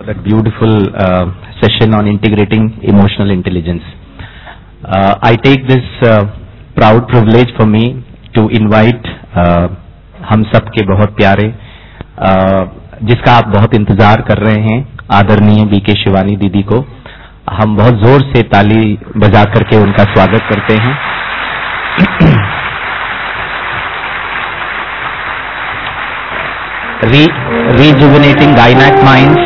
That beautiful session on integrating emotional intelligence. I take this proud privilege for me to invite हम सब के बहुत प्यारे जिसका आप बहुत इंतजार कर रहे हैं आदरणीय बीके शिवानी दीदी को हम बहुत जोर से ताली बजा करके उनका स्वागत करते हैं। Rejuvenating Gynac Minds,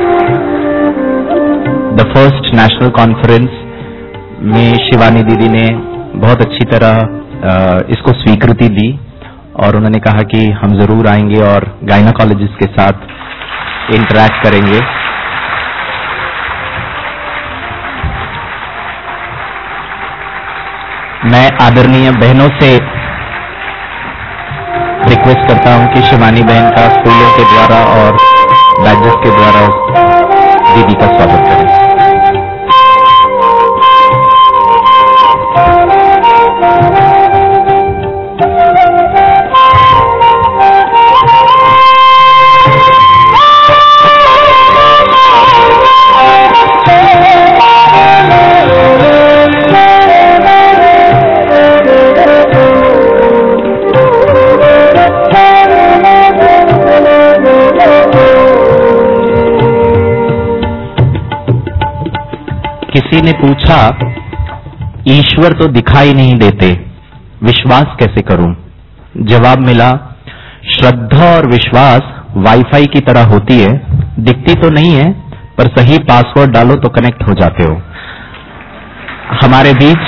the first national conference में शिवानी दीदी ने बहुत अच्छी तरह इसको स्वीकृति दी और उन्होंने कहा कि हम जरूर आएंगे और गायनाकोलॉजिस्ट के साथ इंटरैक्ट करेंगे। मैं आदरणीय बहनों से रिक्वेस्ट करता हूं कि शिवानी बहन का फूलों के द्वारा और बैजेस के द्वारा दीदी का स्वागत करें। किसी ने पूछा ईश्वर तो दिखाई नहीं देते, विश्वास कैसे करूं? जवाब मिला श्रद्धा और विश्वास वाईफाई की तरह होती है, दिखती तो नहीं है पर सही पासवर्ड डालो तो कनेक्ट हो जाते हो। हमारे बीच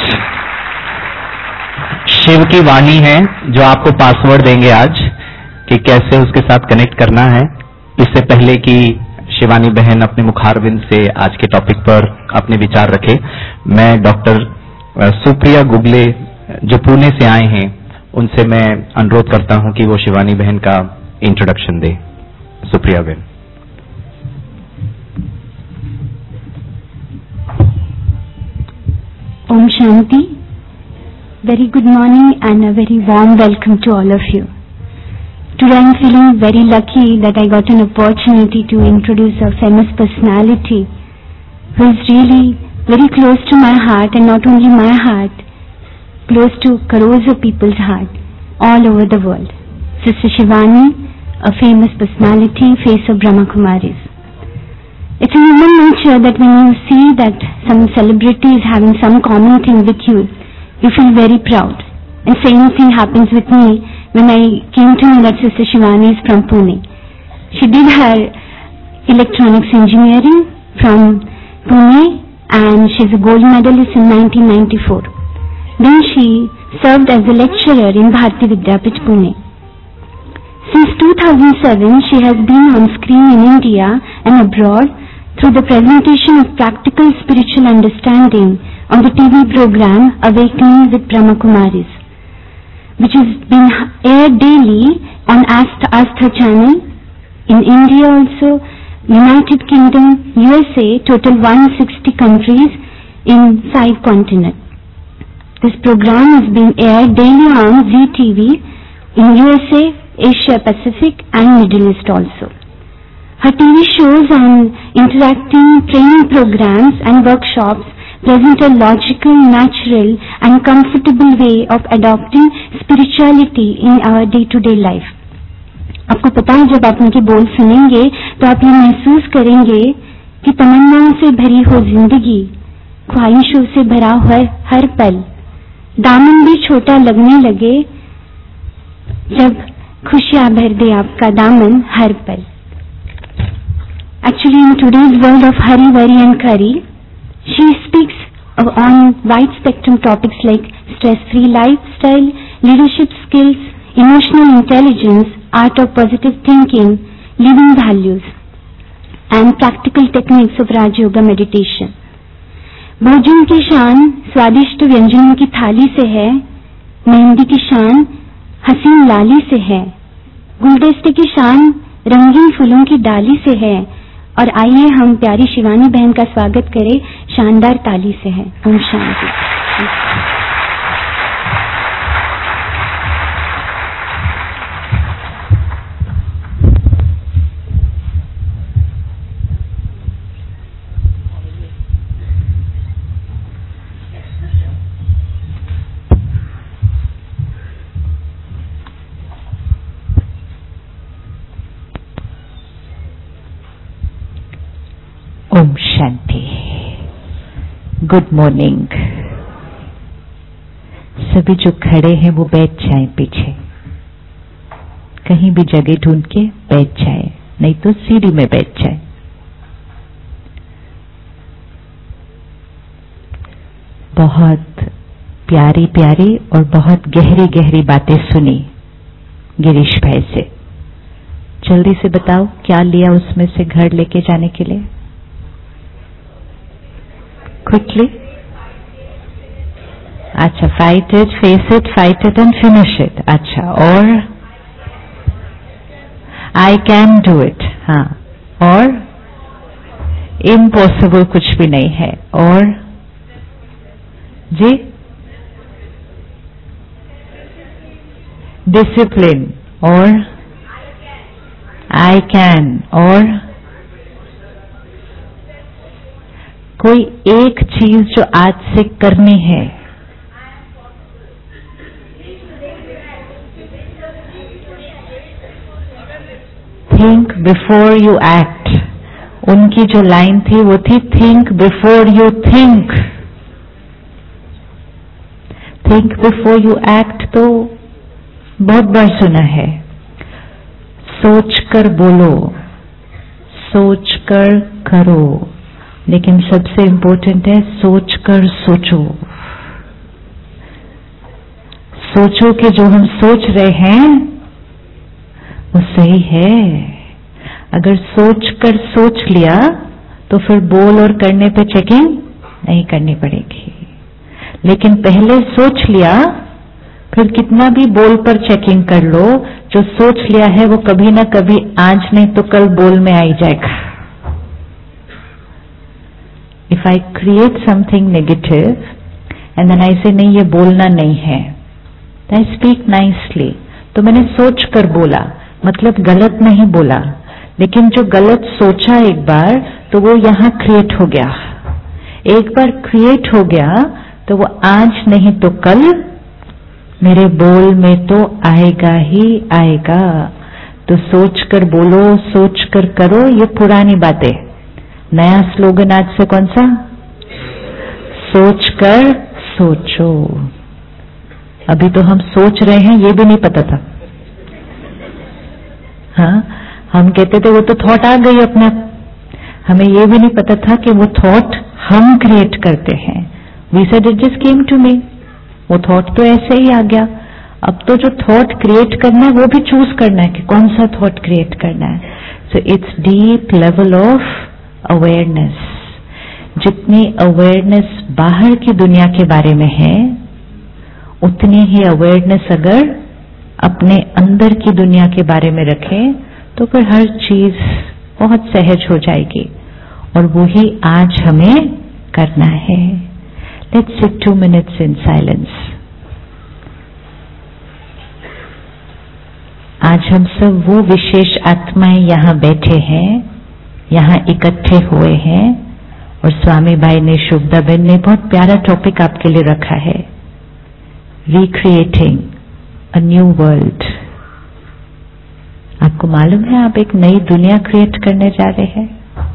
शिव की वाणी है जो आपको पासवर्ड देंगे आज कि कैसे उसके साथ कनेक्ट करना है। इससे पहले कि शिवानी बहन अपने मुखारविंद से आज के टॉपिक पर अपने विचार रखे, मैं डॉक्टर सुप्रिया गुगले जो पुणे से आए हैं उनसे मैं अनुरोध करता हूं कि वो शिवानी बहन का इंट्रोडक्शन दे। सुप्रिया बहन। ओम शांति। Very good morning and a very warm welcome to all of you. Today I'm feeling very lucky that I got an opportunity to introduce a famous personality who is really very close to my heart, and not only my heart, close to crores of people's heart all over the world. Sister Shivani, a famous personality, face of Brahma Kumaris. It's in human nature that when you see that some celebrity is having some common thing with you, you feel very proud. And same thing happens with me when I came to know that Sister Shivani is from Pune. She did her electronics engineering from Pune and she's a gold medalist in 1994. Then she served as a lecturer in Bharati Vidyapith, Pune. Since 2007, she has been on screen in India and abroad through the presentation of practical spiritual understanding on the TV program Awakening with Brahma Kumaris, which has been aired daily on Astha channel in India also, United Kingdom, USA, total 160 countries in 5 continents. This program is being aired daily on ZTV in USA, Asia Pacific and Middle East also. Her TV shows and interacting training programs and workshops present a logical, natural and comfortable way of adopting spirituality in our day-to-day life. आपको पता है जब आप उनके बोल सुनेंगे तो आप ये महसूस करेंगे कि तमन्नाओं से भरी हो जिंदगी, ख्वाहिशों से भरा हुआ हर पल, दामन भी छोटा लगने लगे जब खुशियां भर दे आपका दामन हर पल। Actually, in today's world of hurry, worry and curry, she speaks on wide spectrum topics like stress-free lifestyle, leadership skills, emotional intelligence, art of positive thinking, living values, and practical techniques of Raj Yoga meditation. भोजन की शान स्वादिष्ट व्यंजनों की थाली से है, मेहंदी की शान हसीन लाली से है, गुलदस्ते की शान रंगीन फूलों की डाली से है। और आइए हम प्यारी शिवानी बहन का स्वागत करें शानदार ताली से है। ओम शांति। शांति। Good morning. सभी जो खड़े हैं वो बैठ जाएं पीछे, कहीं भी जगह ढूंढ के बैठ जाए, नहीं तो सीढ़ी में बैठ जाए। बहुत प्यारी प्यारी और बहुत गहरी गहरी बातें सुनी गिरीश भाई से। जल्दी से बताओ क्या लिया उसमें से घर लेके जाने के लिए? क्विकली। अच्छा, fight it, face it and finish it. अच्छा, और आई कैन डू इट। हाँ, और इम्पॉसिबल कुछ भी नहीं है। और जी, डिसिप्लिन। और आई कैन। और कोई एक चीज जो आज से करनी है। Think before you act. उनकी जो लाइन थी वो थी think before you think. Think before you act तो बहुत बार सुना है। सोच कर बोलो, सोच कर करो, लेकिन सबसे इंपॉर्टेंट है सोच कर सोचो। सोचो कि जो हम सोच रहे हैं वो सही है। अगर सोच कर सोच लिया तो फिर बोल और करने पे चेकिंग नहीं करनी पड़ेगी, लेकिन पहले सोच लिया फिर कितना भी बोल पर चेकिंग कर लो, जो सोच लिया है वो कभी ना कभी आज नहीं तो कल बोल में आ ही जाएगा। If I create something negative and then I say नहीं ये बोलना नहीं है, आई स्पीक नाइसली, तो मैंने सोच कर बोला, मतलब गलत नहीं बोला, लेकिन जो गलत सोचा एक बार तो वो यहां क्रिएट हो गया। एक बार क्रिएट हो गया तो वो आज नहीं तो कल मेरे बोल में तो आएगा ही आएगा। तो सोच कर बोलो, सोच कर करो, ये पुरानी बातें। नया स्लोगन आज से कौन सा? सोच कर सोचो। अभी तो हम सोच रहे हैं ये भी नहीं पता था। हाँ, हम कहते थे वो तो थॉट आ गई अपना, हमें ये भी नहीं पता था कि वो थॉट हम क्रिएट करते हैं। We said it just came to me, वो थॉट तो ऐसे ही आ गया। अब तो जो थॉट क्रिएट करना है वो भी चूज करना है कि कौन सा थॉट क्रिएट करना है। So it's deep level of awareness. जितनी अवेयरनेस बाहर की दुनिया के बारे में है, उतनी ही अवेयरनेस अगर अपने अंदर की दुनिया के बारे में रखें तो फिर हर चीज बहुत सहज हो जाएगी। और वो ही आज हमें करना है। Let's sit 2 minutes in silence. आज हम सब वो विशेष आत्माएं यहां बैठे हैं, यहां इकट्ठे हुए हैं, और स्वामी भाई ने, शुभदा बहन ने बहुत प्यारा टॉपिक आपके लिए रखा है, रिक्रिएटिंग अ न्यू वर्ल्ड। आपको मालूम है आप एक नई दुनिया क्रिएट करने जा रहे हैं।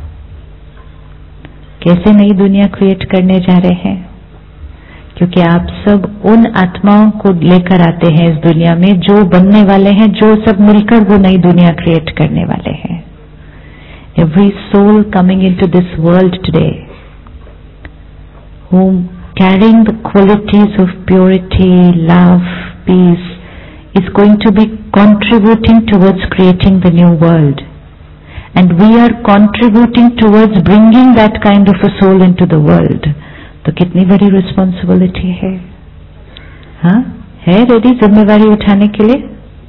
कैसे नई दुनिया क्रिएट करने जा रहे हैं? क्योंकि आप सब उन आत्माओं को लेकर आते हैं इस दुनिया में जो बनने वाले हैं, जो सब मिलकर वो नई दुनिया क्रिएट करने वाले हैं। Every soul coming into this world today, whom carrying the qualities of purity, love, peace, is going to be contributing towards creating the new world. And we are contributing towards bringing that kind of a soul into the world. तो कितनी बड़ी responsibility है। हाँ, है ready जिम्मेवारी उठाने के लिए?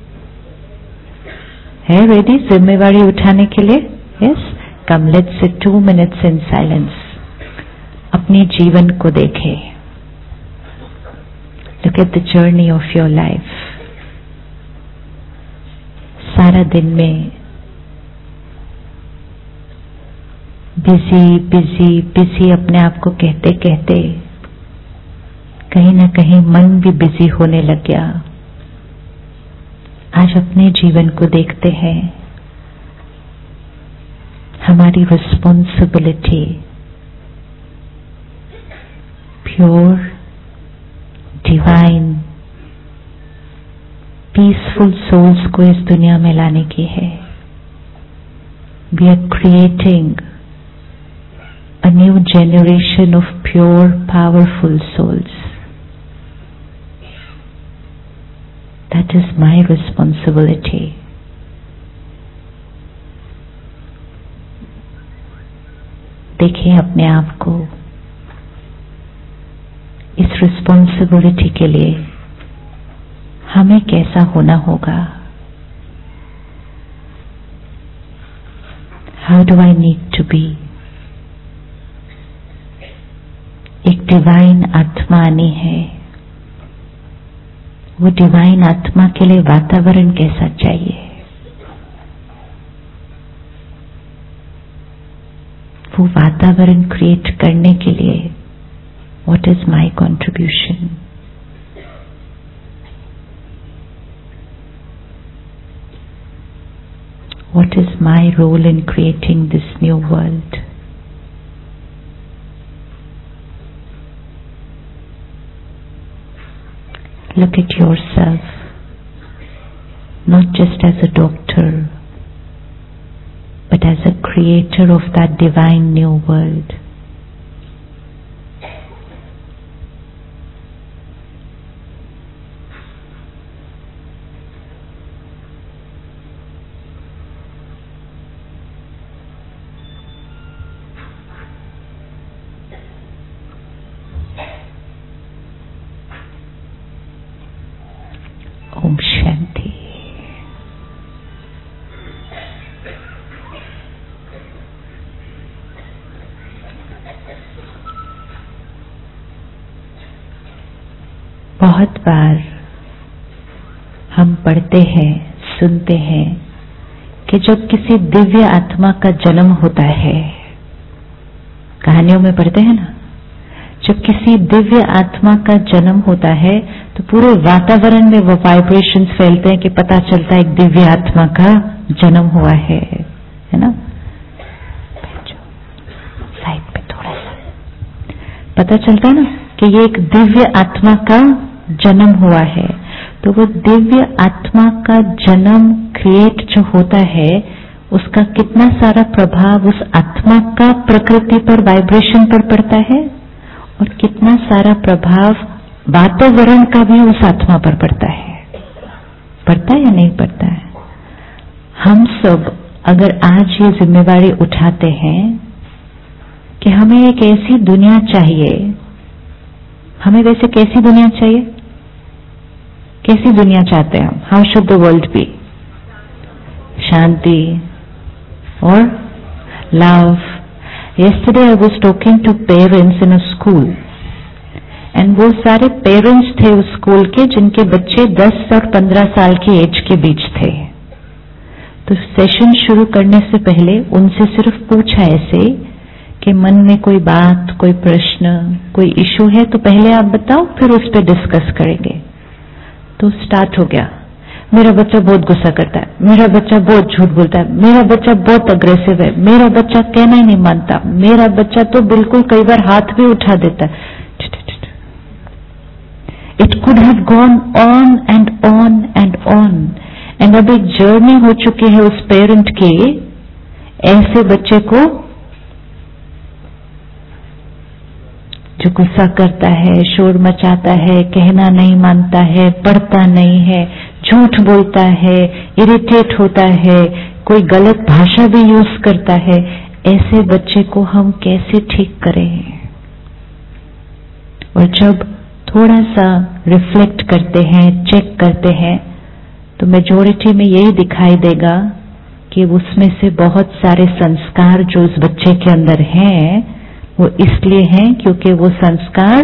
है रेडी जिम्मेवारी उठाने के लिए? Yes, come let's sit 2 minutes in silence. अपने जीवन को देखें। Look at the journey of your life. सारा दिन में बिजी बिजी बिजी अपने आप को कहते कहते कहीं ना कहीं मन भी बिजी होने लग गया। आज अपने जीवन को देखते हैं। हमारी responsibility pure, divine, peaceful souls को इस दुनिया में लाने की है. We are creating a new generation of pure, powerful souls. That is my responsibility. देखिए अपने आप को. इस रिस्पॉन्सिबिलिटी के लिए हमें कैसा होना होगा? How do I need to be? एक डिवाइन आत्मा आनी है. वो डिवाइन आत्मा के लिए वातावरण कैसा चाहिए? वो वातावरण क्रिएट करने के लिए what is my contribution? What is my role in creating this new world? Look at yourself, not just as a doctor, but as a creator of that divine new world. Om Shanti. बहुत बार हम पढ़ते हैं, सुनते हैं कि जब किसी दिव्य आत्मा का जन्म होता है, कहानियों में पढ़ते हैं ना, जब किसी दिव्य आत्मा का जन्म होता है तो पूरे वातावरण में वो वाइब्रेशंस फैलते हैं कि पता चलता है एक दिव्य आत्मा का जन्म हुआ है ना. साइड पे थोड़ा सा पता चलता है ना कि ये एक दिव्य आत्मा का जन्म हुआ है. तो वो दिव्य आत्मा का जन्म क्रिएट जो होता है, उसका कितना सारा प्रभाव उस आत्मा का प्रकृति पर, वाइब्रेशन पर पड़ता है, और कितना सारा प्रभाव वातावरण का भी उस आत्मा पर पड़ता है. पड़ता है या नहीं पड़ता है? हम सब अगर आज ये जिम्मेवारी उठाते हैं कि हमें एक ऐसी दुनिया चाहिए, हमें वैसे कैसी दुनिया चाहिए? कैसी दुनिया चाहते हैं हम? How should the world be? शांति और love. Yesterday I was talking to parents in a school, and वो सारे पेरेंट्स थे उस स्कूल के जिनके बच्चे 10 और 15 साल की एज के बीच थे. तो सेशन शुरू करने से पहले उनसे सिर्फ पूछा ऐसे कि मन में कोई बात, कोई प्रश्न, कोई इशू है तो पहले आप बताओ, फिर उस पर डिस्कस करेंगे. तो स्टार्ट हो गया. मेरा बच्चा बहुत गुस्सा करता है, मेरा बच्चा बहुत झूठ बोलता है, मेरा बच्चा बहुत अग्रेसिव है, मेरा बच्चा कहना ही नहीं मानता, मेरा बच्चा तो बिल्कुल कई बार हाथ भी उठा देता है. It could have gone on and on and on. And अब एक जर्नी हो चुकी है उस पेरेंट की, ऐसे बच्चे को जो गुस्सा करता है, शोर मचाता है, कहना नहीं मानता है, पढ़ता नहीं है, झूठ बोलता है, इरिटेट होता है, कोई गलत भाषा भी यूज करता है. ऐसे बच्चे को हम कैसे ठीक करें? और जब थोड़ा सा रिफ्लेक्ट करते हैं, चेक करते हैं, तो मेजॉरिटी में यही दिखाई देगा कि उसमें से बहुत सारे संस्कार जो उस बच्चे के अंदर हैं, वो इसलिए हैं क्योंकि वो संस्कार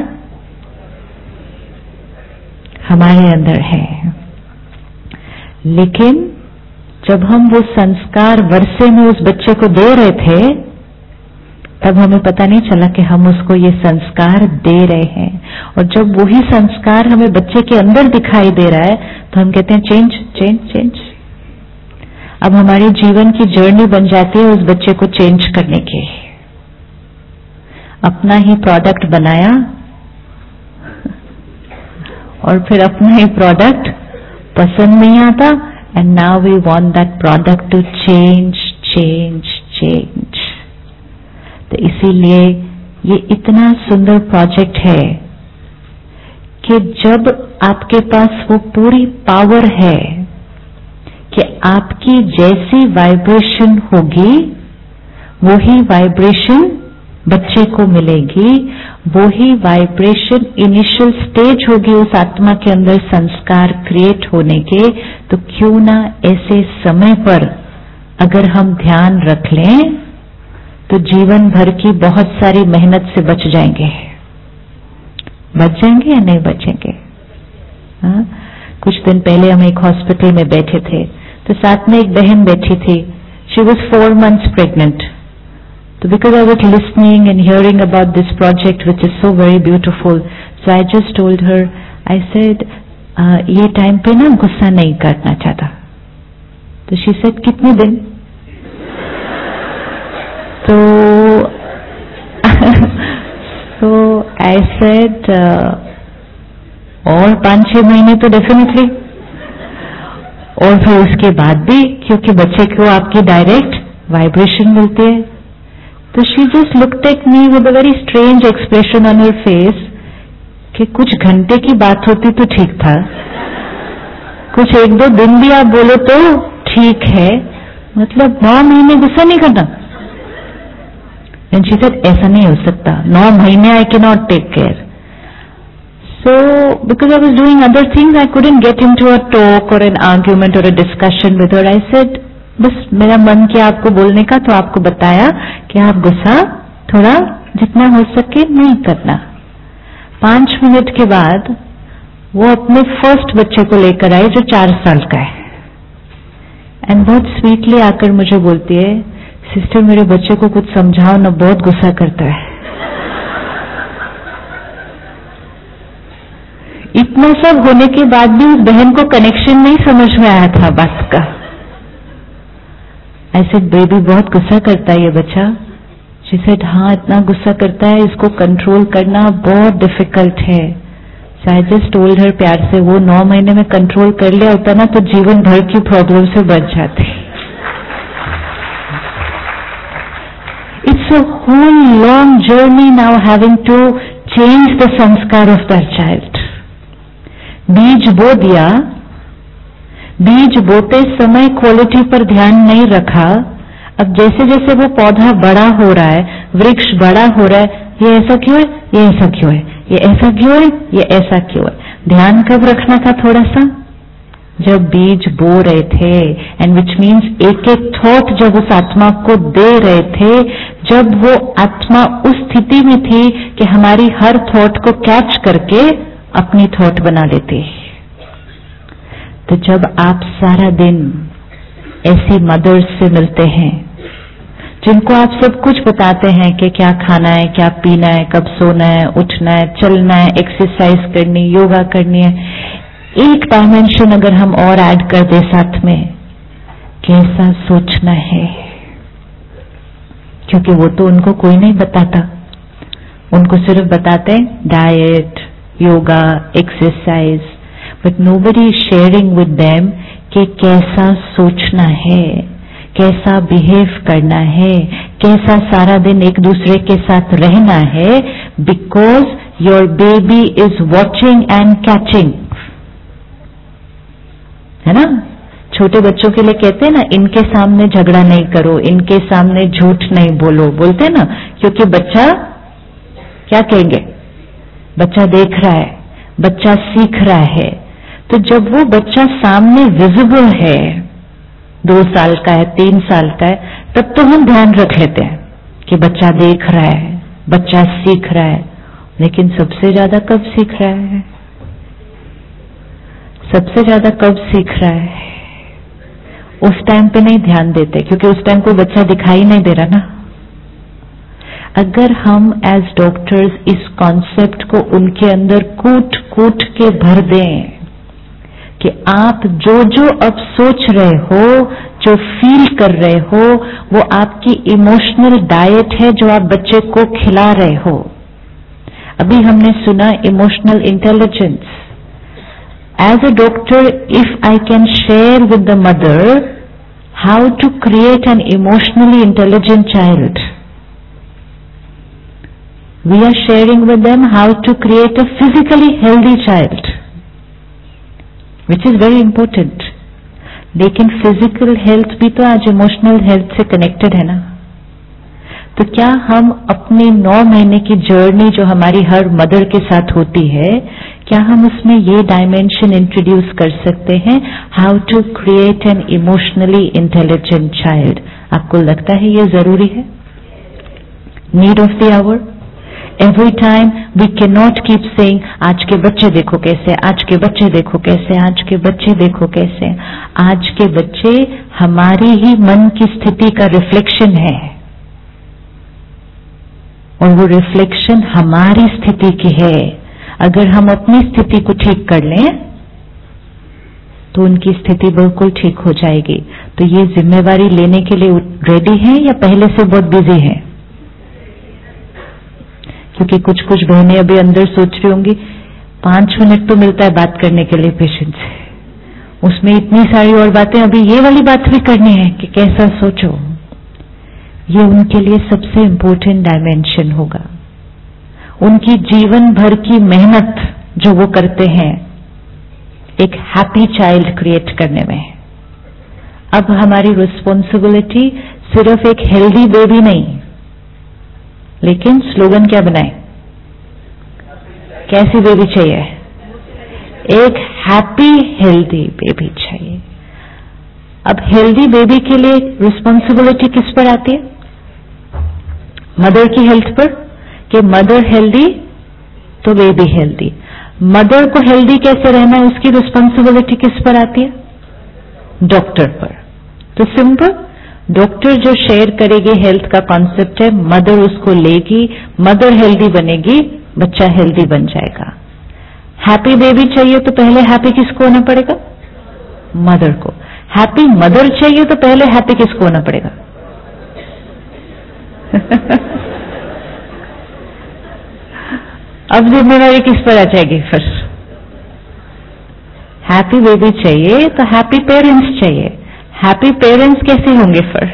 हमारे अंदर है. लेकिन जब हम वो संस्कार वर्षे में उस बच्चे को दे रहे थे, तब हमें पता नहीं चला कि हम उसको ये संस्कार दे रहे हैं. और जब वही संस्कार हमें बच्चे के अंदर दिखाई दे रहा है तो हम कहते हैं चेंज चेंज चेंज. अब हमारी जीवन की जर्नी बन जाती है उस बच्चे को चेंज करने की. अपना ही प्रोडक्ट बनाया और फिर अपना ही प्रोडक्ट पसंद नहीं आता, and now we want that product to change change change. तो इसीलिए ये इतना सुंदर प्रोजेक्ट है कि जब आपके पास वो पूरी पावर है कि आपकी जैसी वाइब्रेशन होगी वही वाइब्रेशन बच्चे को मिलेगी, वही वाइब्रेशन इनिशियल स्टेज होगी उस आत्मा के अंदर संस्कार क्रिएट होने के, तो क्यों ना ऐसे समय पर अगर हम ध्यान रख लें तो जीवन भर की बहुत सारी मेहनत से बच जाएंगे। बच जाएंगे या नहीं बचेंगे? हाँ? कुछ दिन पहले हम एक हॉस्पिटल में बैठे थे, तो साथ में एक बहन बैठी थी। She was 4 months pregnant. तो because I was listening and hearing about this project which is so very beautiful, so I just told her, I said ये टाइम पे ना गुस्सा नहीं करना चाहता। तो शी सेड कितने दिन? तो आई सेड और 5-6 महीने तो डेफिनेटली, और फिर उसके बाद भी, क्योंकि बच्चे को आपकी डायरेक्ट वाइब्रेशन मिलती है। तो she just looked at me with a very strange expression on her face कि कुछ घंटे की बात होती तो ठीक था, कुछ 1-2 दिन भी आप बोलो तो ठीक है, मतलब 9 महीने गुस्सा नहीं करना। एंड शी सेड ऐसा नहीं हो सकता, 9 महीने I can not take care. So, because I was doing other things, I couldn't get into a talk or an argument or a discussion with her. I said, बस मेरा मन किया आपको बोलने का, तो आपको बताया कि आप गुस्सा थोड़ा जितना हो सके नहीं करना। 5 मिनट के बाद वो अपने फर्स्ट बच्चे को लेकर आई जो 4 साल का है, एंड बहुत स्वीटली आकर मुझे बोलती है, सिस्टर मेरे बच्चे को कुछ समझाओ ना, बहुत गुस्सा करता है। इतना सब होने के बाद भी उस बहन को कनेक्शन नहीं समझ में आया था बात का। आई सेड बेबी बहुत गुस्सा करता है ये बच्चा? शी सेड हाँ इतना गुस्सा करता है, इसको कंट्रोल करना बहुत डिफिकल्ट है। सो आई जस्ट टोल्ड हर प्यार से, वो 9 महीने में कंट्रोल कर लिया होता ना तो जीवन भर की प्रॉब्लम से बच जाते। It's a whole long journey now having to change the संस्कार ऑफ दैट चाइल्ड। बीज बो दिया, बीज बोते समय क्वालिटी पर ध्यान नहीं रखा। अब जैसे जैसे वो पौधा बड़ा हो रहा है, वृक्ष बड़ा हो रहा है, ये ऐसा क्यों है, ये ऐसा क्यों है, ये ऐसा क्यों है, ये ऐसा क्यों है। ध्यान कब रखना था थोड़ा सा? जब बीज बो रहे थे, एंड विच मीन्स एक एक थॉट जब उस आत्मा को दे रहे थे, जब वो आत्मा उस स्थिति में थी कि हमारी हर थॉट को कैच करके अपनी थॉट बना लेते। तो जब आप सारा दिन ऐसी मदर्स से मिलते हैं जिनको आप सब कुछ बताते हैं कि क्या खाना है, क्या पीना है, कब सोना है, उठना है, चलना है, एक्सरसाइज करनी, योगा करनी है, एक डायमेंशन अगर हम और ऐड कर दे साथ में, कैसा सोचना है, क्योंकि वो तो उनको कोई नहीं बताता, उनको सिर्फ बताते हैं diet, yoga, exercise, but nobody is sharing with them कि कैसा सोचना है, कैसा बिहेव करना है, कैसा सारा दिन एक दूसरे के साथ रहना है, because your baby is watching and catching. है ना? छोटे बच्चों के लिए कहते हैं ना, इनके सामने झगड़ा नहीं करो, इनके सामने झूठ नहीं बोलो, बोलते हैं ना, क्योंकि बच्चा क्या कहेंगे, बच्चा देख रहा है, बच्चा सीख रहा है। तो जब वो बच्चा सामने विजिबल है, 2 साल का है, 3 साल का है, तब तो हम ध्यान रख लेते हैं कि बच्चा देख रहा है, बच्चा सीख रहा है। लेकिन सबसे ज्यादा कब सीख रहा है? सबसे ज्यादा कब सीख रहा है? उस टाइम पे नहीं ध्यान देते, क्योंकि उस टाइम कोई बच्चा दिखाई नहीं दे रहा ना। अगर हम एज डॉक्टर्स इस कॉन्सेप्ट को उनके अंदर कूट कूट के भर दें कि आप जो जो अब सोच रहे हो, जो फील कर रहे हो, वो आपकी इमोशनल डाइट है जो आप बच्चे को खिला रहे हो। अभी हमने सुना emotional intelligence, as a doctor, if I can share with the mother how to create an emotionally intelligent child, we are sharing with them how to create a physically healthy child, which is very important. लेकिन physical health भी तो आज emotional health से connected है ना. तो क्या हम अपनी 9 महीने की जर्नी जो हमारी हर मदर के साथ होती है, क्या हम उसमें ये डायमेंशन इंट्रोड्यूस कर सकते हैं, how to create an emotionally intelligent child? आपको लगता है ये जरूरी है? Need of the hour. Every time we cannot keep saying आज के बच्चे देखो कैसे, आज के बच्चे देखो कैसे, आज के बच्चे देखो कैसे. आज के बच्चे हमारी ही मन की स्थिति का रिफ्लेक्शन है, और वो रिफ्लेक्शन हमारी स्थिति की है. अगर हम अपनी स्थिति को ठीक कर लें तो उनकी स्थिति बिल्कुल ठीक हो जाएगी. तो ये जिम्मेवारी लेने के लिए रेडी हैं या पहले से बहुत बिजी हैं? क्योंकि कुछ कुछ बहनें अभी अंदर सोच रही होंगी 5 मिनट तो मिलता है बात करने के लिए पेशेंट से, उसमें इतनी सारी और बातें, अभी ये वाली बात भी करनी है कि कैसा सोचो. ये उनके लिए सबसे इंपॉर्टेंट डायमेंशन होगा. उनकी जीवन भर की मेहनत जो वो करते हैं एक हैप्पी चाइल्ड क्रिएट करने में. अब हमारी रिस्पॉन्सिबिलिटी सिर्फ एक हेल्दी बेबी नहीं, लेकिन स्लोगन क्या बनाए? कैसी बेबी चाहिए? एक हैप्पी हेल्दी बेबी चाहिए. अब हेल्दी बेबी के लिए रिस्पॉन्सिबिलिटी किस पर आती है? मदर की हेल्थ पर, कि मदर हेल्दी तो बेबी हेल्दी. मदर को हेल्दी कैसे रहना है उसकी रिस्पॉन्सिबिलिटी किस पर आती है? डॉक्टर पर. तो सिंपल, डॉक्टर जो शेयर करेगी हेल्थ का कॉन्सेप्ट है, मदर उसको लेगी, मदर हेल्दी बनेगी, बच्चा हेल्दी बन जाएगा. हैप्पी बेबी चाहिए तो पहले हैप्पी किसको होना पड़ेगा? मदर को. हैप्पी मदर चाहिए तो पहले हैप्पी किसको होना पड़ेगा? अब जिम्मेदारी किस पर आ जाएगी? फिर हैप्पी बेबी चाहिए तो हैप्पी पेरेंट्स चाहिए. हैप्पी पेरेंट्स कैसे होंगे? फिर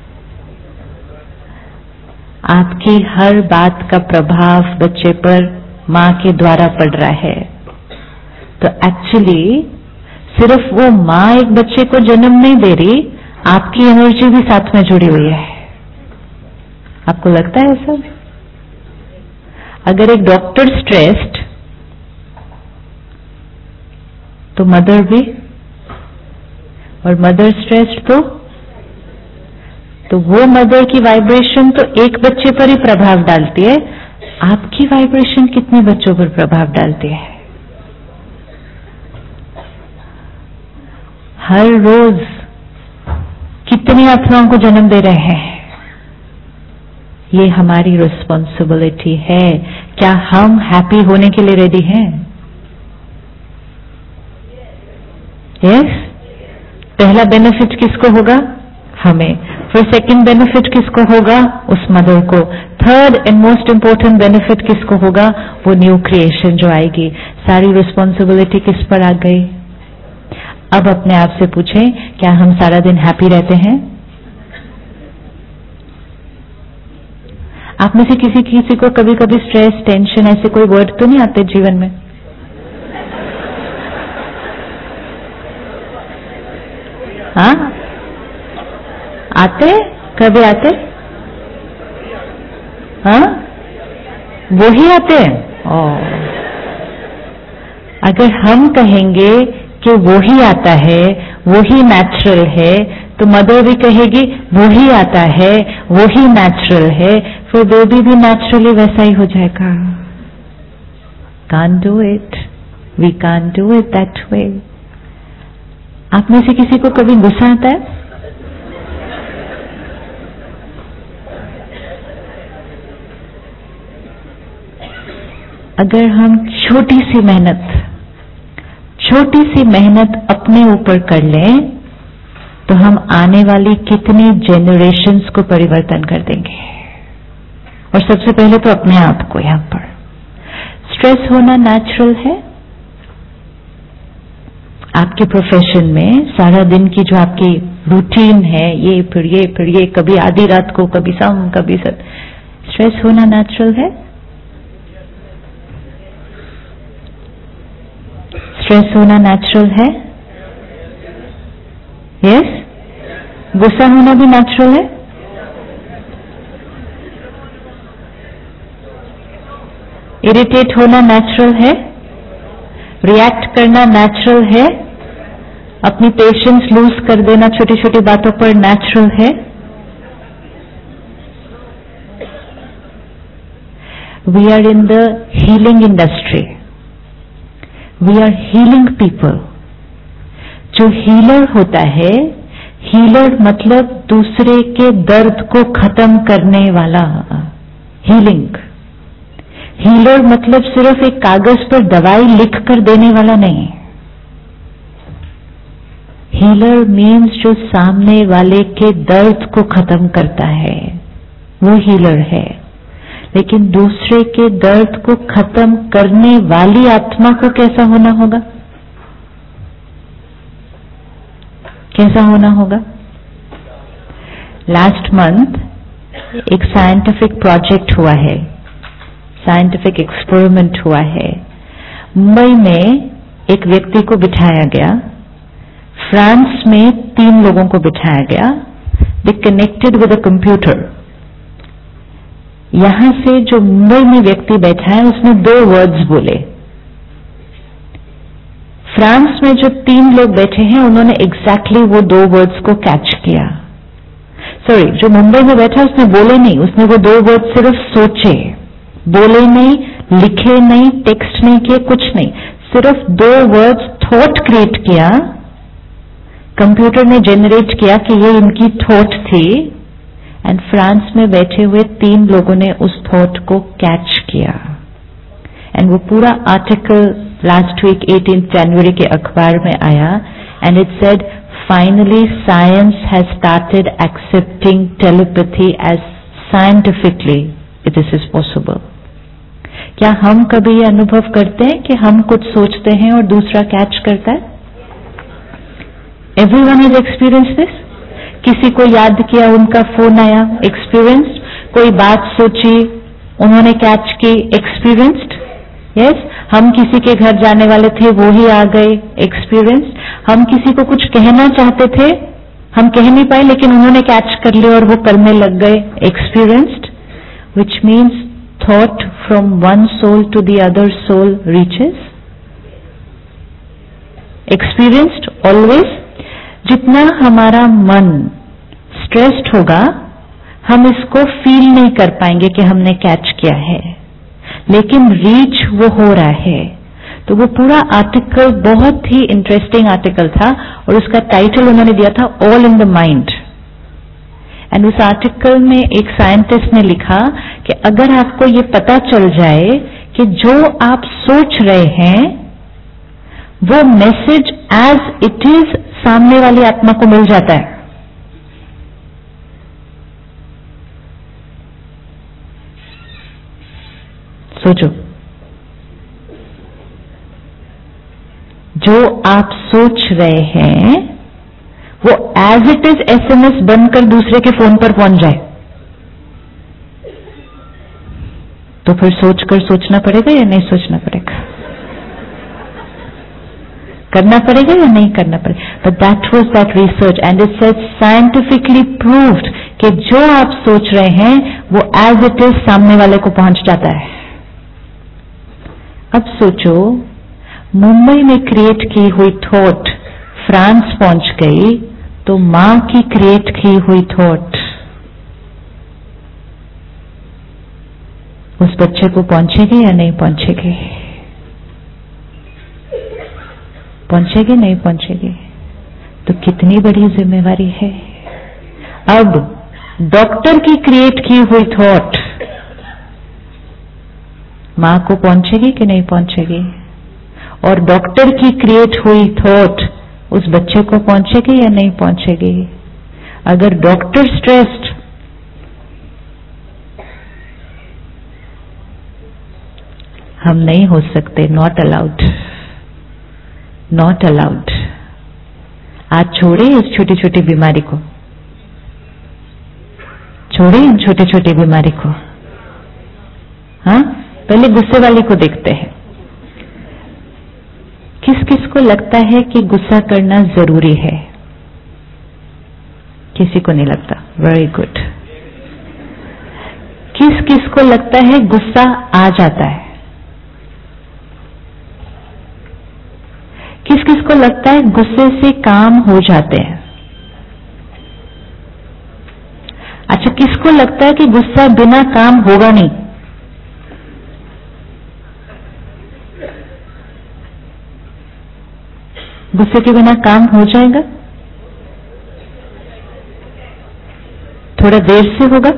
आपकी हर बात का प्रभाव बच्चे पर मां के द्वारा पड़ रहा है. तो एक्चुअली सिर्फ वो मां एक बच्चे को जन्म नहीं दे रही, आपकी एनर्जी भी साथ में जुड़ी हुई है. आपको लगता है ऐसा? अगर एक डॉक्टर स्ट्रेस्ड तो मदर भी, और मदर स्ट्रेस्ड तो वो मदर की वाइब्रेशन तो एक बच्चे पर ही प्रभाव डालती है, आपकी वाइब्रेशन कितने बच्चों पर प्रभाव डालती है? हर रोज कितनी आत्माओं को जन्म दे रहे हैं? ये हमारी रिस्पॉन्सिबिलिटी है. क्या हम हैप्पी होने के लिए रेडी हैं? यस. पहला बेनिफिट किसको होगा? हमें. फिर सेकंड बेनिफिट किसको होगा? उस मदर को. Third and most important benefit किसको होगा? वो न्यू क्रिएशन जो आएगी. सारी रिस्पॉन्सिबिलिटी किस पर आ गई? अब अपने आप से पूछें, क्या हम सारा दिन हैप्पी रहते हैं? आप में से किसी को कभी कभी स्ट्रेस, टेंशन, ऐसे कोई वर्ड तो नहीं आते जीवन में? हाँ, आते? कभी आते? हाँ, वो ही आते हैं. अगर हम कहेंगे कि वो ही आता है, वो ही नेचुरल है, तो मदर भी कहेगी वो ही आता है, वो ही नेचुरल है, फिर बेबी भी नेचुरली वैसा ही हो जाएगा. Can't do it. We can't do it that way. आप में से किसी को कभी गुस्सा आता है? अगर हम छोटी सी मेहनत अपने ऊपर कर लें तो हम आने वाली कितनी जेनरेशन्स को परिवर्तन कर देंगे. और सबसे पहले तो अपने आप को. यहां पर स्ट्रेस होना नेचुरल है, आपके प्रोफेशन में सारा दिन की जो आपकी रूटीन है, ये फिर ये फिर ये, कभी आधी रात को, कभी शाम, कभी सर, स्ट्रेस होना नेचुरल है? स्ट्रेस होना नेचुरल है? यस? गुस्सा होना भी नेचुरल है? इरिटेट होना नेचुरल है? रिएक्ट करना नेचुरल है? अपनी पेशेंस लूज कर देना छोटी छोटी बातों पर नेचुरल है? We are in the healing industry, we are healing people. जो हीलर होता है, हीलर मतलब दूसरे के दर्द को खत्म करने वाला, हीलिंग। हीलर मतलब सिर्फ एक कागज पर दवाई लिख कर देने वाला नहीं। हीलर मीन्स जो सामने वाले के दर्द को खत्म करता है, वो हीलर है। लेकिन दूसरे के दर्द को खत्म करने वाली आत्मा को कैसा होना होगा? कैसा होना होगा? लास्ट मंथ एक साइंटिफिक प्रोजेक्ट हुआ है, साइंटिफिक एक्सपेरिमेंट हुआ है। मुंबई में एक व्यक्ति को बिठाया गया, फ्रांस में 3 लोगों को बिठाया गया। They connected with a computer. यहां से जो मुंबई में व्यक्ति बैठा है उसने 2 वर्ड्स बोले। फ्रांस में जो 3 लोग बैठे हैं उन्होंने एग्जैक्टली वो 2 वर्ड्स को कैच किया। सॉरी, जो मुंबई में बैठा उसने बोले नहीं, उसने वो 2 वर्ड सिर्फ सोचे, बोले नहीं, लिखे नहीं, टेक्स्ट नहीं किए, कुछ नहीं, सिर्फ 2 वर्ड्स थॉट क्रिएट किया। कंप्यूटर ने जनरेट किया कि ये इनकी थॉट थी, एंड फ्रांस में बैठे हुए 3 लोगों ने उस थॉट को कैच किया। एंड वो पूरा आर्टिकल लास्ट वीक 18 जनवरी के अखबार में आया, and it said finally science has started accepting telepathy as scientifically this is possible. क्या हम कभी ये अनुभव करते हैं कि हम कुछ सोचते हैं और दूसरा कैच करता है? Everyone has experience this. किसी को याद किया, उनका फोन आया, एक्सपीरियंस्ड। कोई बात सोची, उन्होंने कैच की, एक्सपीरियंस्ड। यस, हम किसी के घर जाने वाले थे, वो ही आ गए, एक्सपीरियंस्ड। हम किसी को कुछ कहना चाहते थे, हम कह नहीं पाए, लेकिन उन्होंने कैच कर लिया और वो करने लग गए, experienced. which means thought from one soul to the other soul reaches. Experienced always. जितना हमारा मन स्ट्रेस्ड होगा, हम इसको फील नहीं कर पाएंगे कि हमने कैच किया है, लेकिन रीच वो हो रहा है। तो वो पूरा आर्टिकल बहुत ही इंटरेस्टिंग आर्टिकल था, और उसका टाइटल उन्होंने दिया था all in the mind. And उस आर्टिकल में एक साइंटिस्ट ने लिखा कि अगर आपको ये पता चल जाए कि जो आप सोच रहे हैं वो मैसेज एज इट इज सामने वाली आत्मा को मिल जाता है। सोचो, जो आप सोच रहे हैं वो एज इट इज SMS बनकर दूसरे के फोन पर पहुंच जाए, तो फिर सोचकर सोचना पड़ेगा या नहीं सोचना पड़ेगा? करना पड़ेगा या नहीं करना पड़ेगा? But that was that research, and it said scientifically proved कि जो आप सोच रहे हैं वो एज इट इज सामने वाले को पहुंच जाता है। अब सोचो, मुंबई में क्रिएट की हुई थॉट फ्रांस पहुंच गई, तो मां की क्रिएट की हुई थॉट उस बच्चे को पहुंचेगी या नहीं पहुंचेगी? पहुंचेगी नहीं पहुंचेगी? तो कितनी बड़ी जिम्मेवारी है। अब डॉक्टर की क्रिएट की हुई थॉट मां को पहुंचेगी कि नहीं पहुंचेगी? और डॉक्टर की क्रिएट हुई थॉट उस बच्चे को पहुंचेगी या नहीं पहुंचेगी? अगर डॉक्टर स्ट्रेस्ड, हम नहीं हो सकते, नॉट अलाउड, नॉट अलाउड। आज छोड़े उस छोटी छोटी बीमारी को, छोड़े उन छोटी छोटी बीमारी को। हाँ, पहले गुस्से वाली को देखते हैं। किस किस को लगता है कि गुस्सा करना जरूरी है? किसी को नहीं लगता। Very good. किस किस को लगता है गुस्सा आ जाता है? किस किस को लगता है गुस्से से काम हो जाते हैं? अच्छा, किसको लगता है कि गुस्सा बिना काम होगा नहीं? गुस्से के बिना काम हो जाएगा? थोड़ा देर से होगा।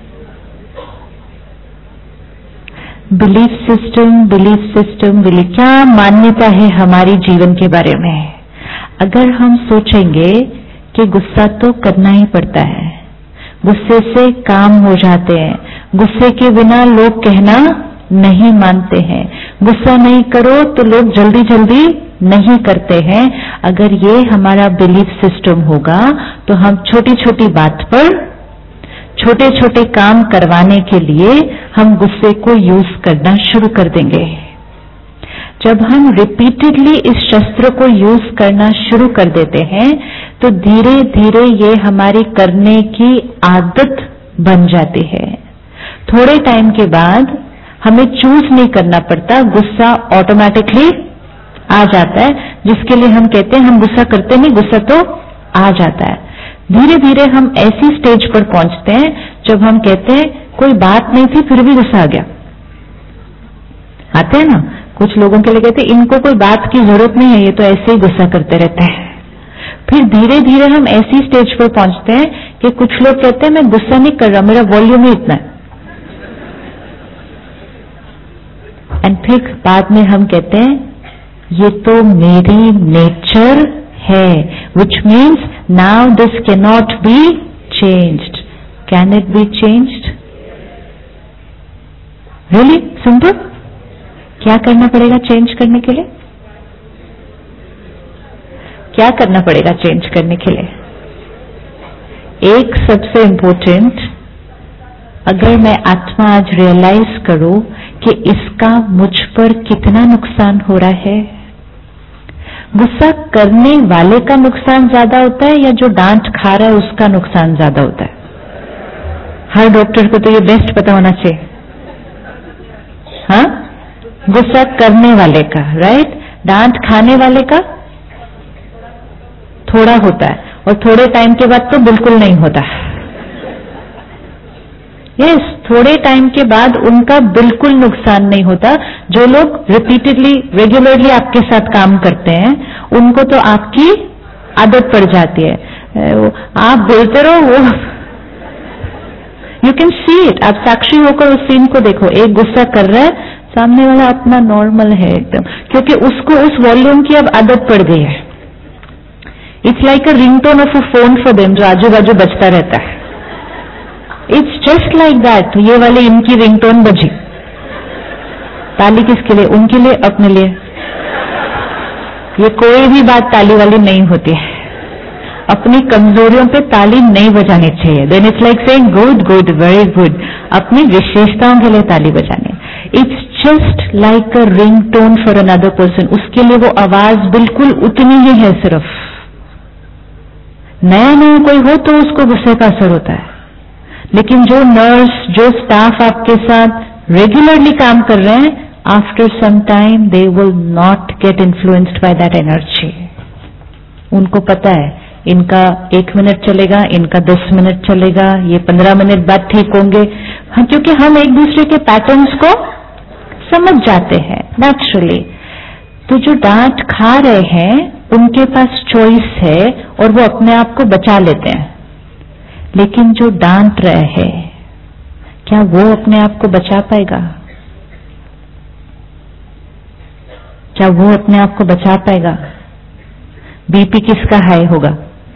बिलीफ सिस्टम क्या मान्यता है हमारी जीवन के बारे में? अगर हम सोचेंगे कि गुस्सा तो करना ही पड़ता है, गुस्से से काम हो जाते हैं, गुस्से के बिना लोग कहना नहीं मानते हैं, गुस्सा नहीं करो तो लोग जल्दी जल्दी नहीं करते हैं, अगर ये हमारा बिलीफ सिस्टम होगा तो हम छोटी छोटी बात पर छोटे छोटे काम करवाने के लिए हम गुस्से को यूज करना शुरू कर देंगे। जब हम रिपीटेडली इस शस्त्र को यूज करना शुरू कर देते हैं तो धीरे धीरे ये हमारी करने की आदत बन जाती है। थोड़े टाइम के बाद हमें चूज नहीं करना पड़ता, गुस्सा ऑटोमेटिकली आ जाता है, जिसके लिए हम कहते हैं हम गुस्सा करते नहीं, गुस्सा तो आ जाता है। धीरे धीरे हम ऐसी स्टेज पर पहुंचते हैं जब हम कहते हैं कोई बात नहीं थी फिर भी गुस्सा आ गया। आते हैं ना, कुछ लोगों के लिए कहते हैं इनको कोई बात की जरूरत नहीं है, ये तो ऐसे ही गुस्सा करते रहते हैं। फिर धीरे धीरे हम ऐसी स्टेज पर पहुंचते हैं कि कुछ लोग कहते हैं मैं गुस्सा नहीं कर रहा, मेरा वॉल्यूम ही इतना है। एंड फिर बाद में हम कहते हैं ये तो मेरी नेचर है, which means now this cannot be changed. Can it be changed? Really? Simple? क्या करना पड़ेगा चेंज करने के लिए? क्या करना पड़ेगा चेंज करने के लिए? एक सबसे इंपॉर्टेंट, अगर मैं आत्मा आज रियलाइज करूं कि इसका मुझ पर कितना नुकसान हो रहा है। गुस्सा करने वाले का नुकसान ज्यादा होता है या जो डांट खा रहा है उसका नुकसान ज्यादा होता है? हर डॉक्टर को तो ये बेस्ट पता होना चाहिए। हाँ, गुस्सा करने वाले का, राइट? डांट खाने वाले का थोड़ा होता है और थोड़े टाइम के बाद तो बिल्कुल नहीं होता। यस, थोड़े टाइम के बाद उनका बिल्कुल नुकसान नहीं होता। जो लोग रिपीटेडली रेगुलरली आपके साथ काम करते हैं उनको तो आपकी आदत पड़ जाती है। आप बोलते रहो, वो यू कैन सी इट। आप साक्षी होकर उस सीन को देखो, एक गुस्सा कर रहा है, सामने वाला अपना नॉर्मल है एकदम, क्योंकि उसको उस वॉल्यूम की अब आदत पड़ गई है। It's like a ringtone of a phone for them, जो आजू बाजू बजता रहता है। It's just like that. ये वाली इनकी रिंगटोन बजी। ताली किसके लिए? उनके लिए, अपने लिए। ये कोई भी बात ताली वाली नहीं होती है। अपनी कमजोरियों पे ताली नहीं बजानी चाहिए। Then it's like saying good good, very good. अपनी विशेषताओं के लिए ताली बजानी। It's just like a ringtone for another person. उसके लिए वो आवाज बिल्कुल उतनी ही है सिर्फ। नया नया कोई हो तो उसको गुस्से का असर होता है, लेकिन जो नर्स, जो स्टाफ आपके साथ रेगुलरली काम कर रहे हैं, after some time they will not get influenced by that energy. उनको पता है इनका 1 मिनट चलेगा, इनका 10 मिनट चलेगा, ये 15 मिनट बाद ठीक होंगे। हाँ, क्योंकि हम एक दूसरे के पैटर्न्स को समझ जाते हैं नेचुरली। तो जो डांट खा रहे हैं उनके पास चॉइस है और वो अपने आप को बचा लेते हैं, लेकिन जो डांट रहे हैं क्या वो अपने आप को बचा पाएगा? क्या वो अपने आप को बचा पाएगा? बीपी किसका हाई होगा?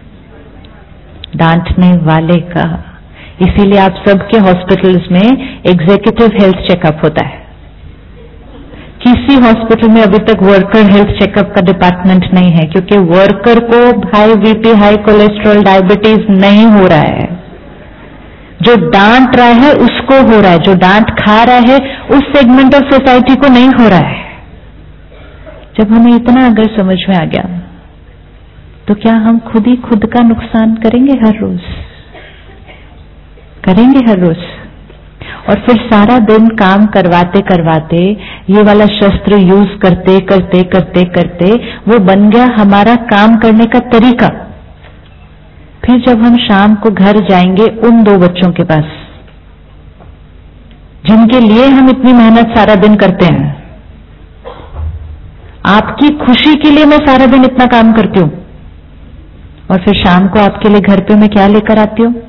डांटने वाले का। इसीलिए आप सबके हॉस्पिटल्स में एग्जीक्यूटिव हेल्थ चेकअप होता है किसी हॉस्पिटल में अभी तक वर्कर हेल्थ चेकअप का डिपार्टमेंट नहीं है, क्योंकि वर्कर को high BP, high cholesterol, diabetes नहीं हो रहा है। जो डांट रहा है उसको हो रहा है, जो डांट खा रहा है उस सेगमेंट ऑफ सोसाइटी को नहीं हो रहा है। जब हमें इतना अगर समझ में आ गया तो क्या हम खुद ही खुद का नुकसान करेंगे हर रोज? करेंगे हर रोज। और फिर सारा दिन काम करवाते करवाते, ये वाला शस्त्र यूज करते करते करते करते वो बन गया हमारा काम करने का तरीका। फिर जब हम शाम को घर जाएंगे उन 2 बच्चों के पास जिनके लिए हम इतनी मेहनत सारा दिन करते हैं, आपकी खुशी के लिए मैं सारा दिन इतना काम करती हूं, और फिर शाम को आपके लिए घर पे मैं क्या लेकर आती हूं?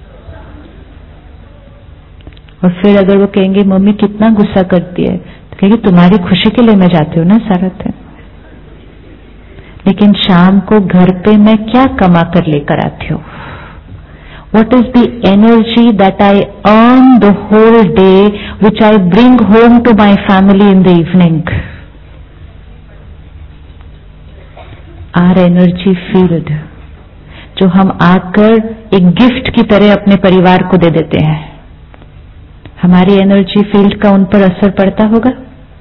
और फिर अगर वो कहेंगे मम्मी कितना गुस्सा करती है, तो कहेंगे तुम्हारी खुशी के लिए मैं जाती हूं ना सारा दिन। लेकिन शाम को घर पे मैं क्या कमा कर लेकर आती हूं? What is the energy that I earn the whole day, which I bring home to my family in the evening? Our energy field, जो हम आकर एक गिफ्ट की तरह अपने परिवार को दे देते हैं, हमारी एनर्जी फील्ड का उन पर असर पड़ता होगा?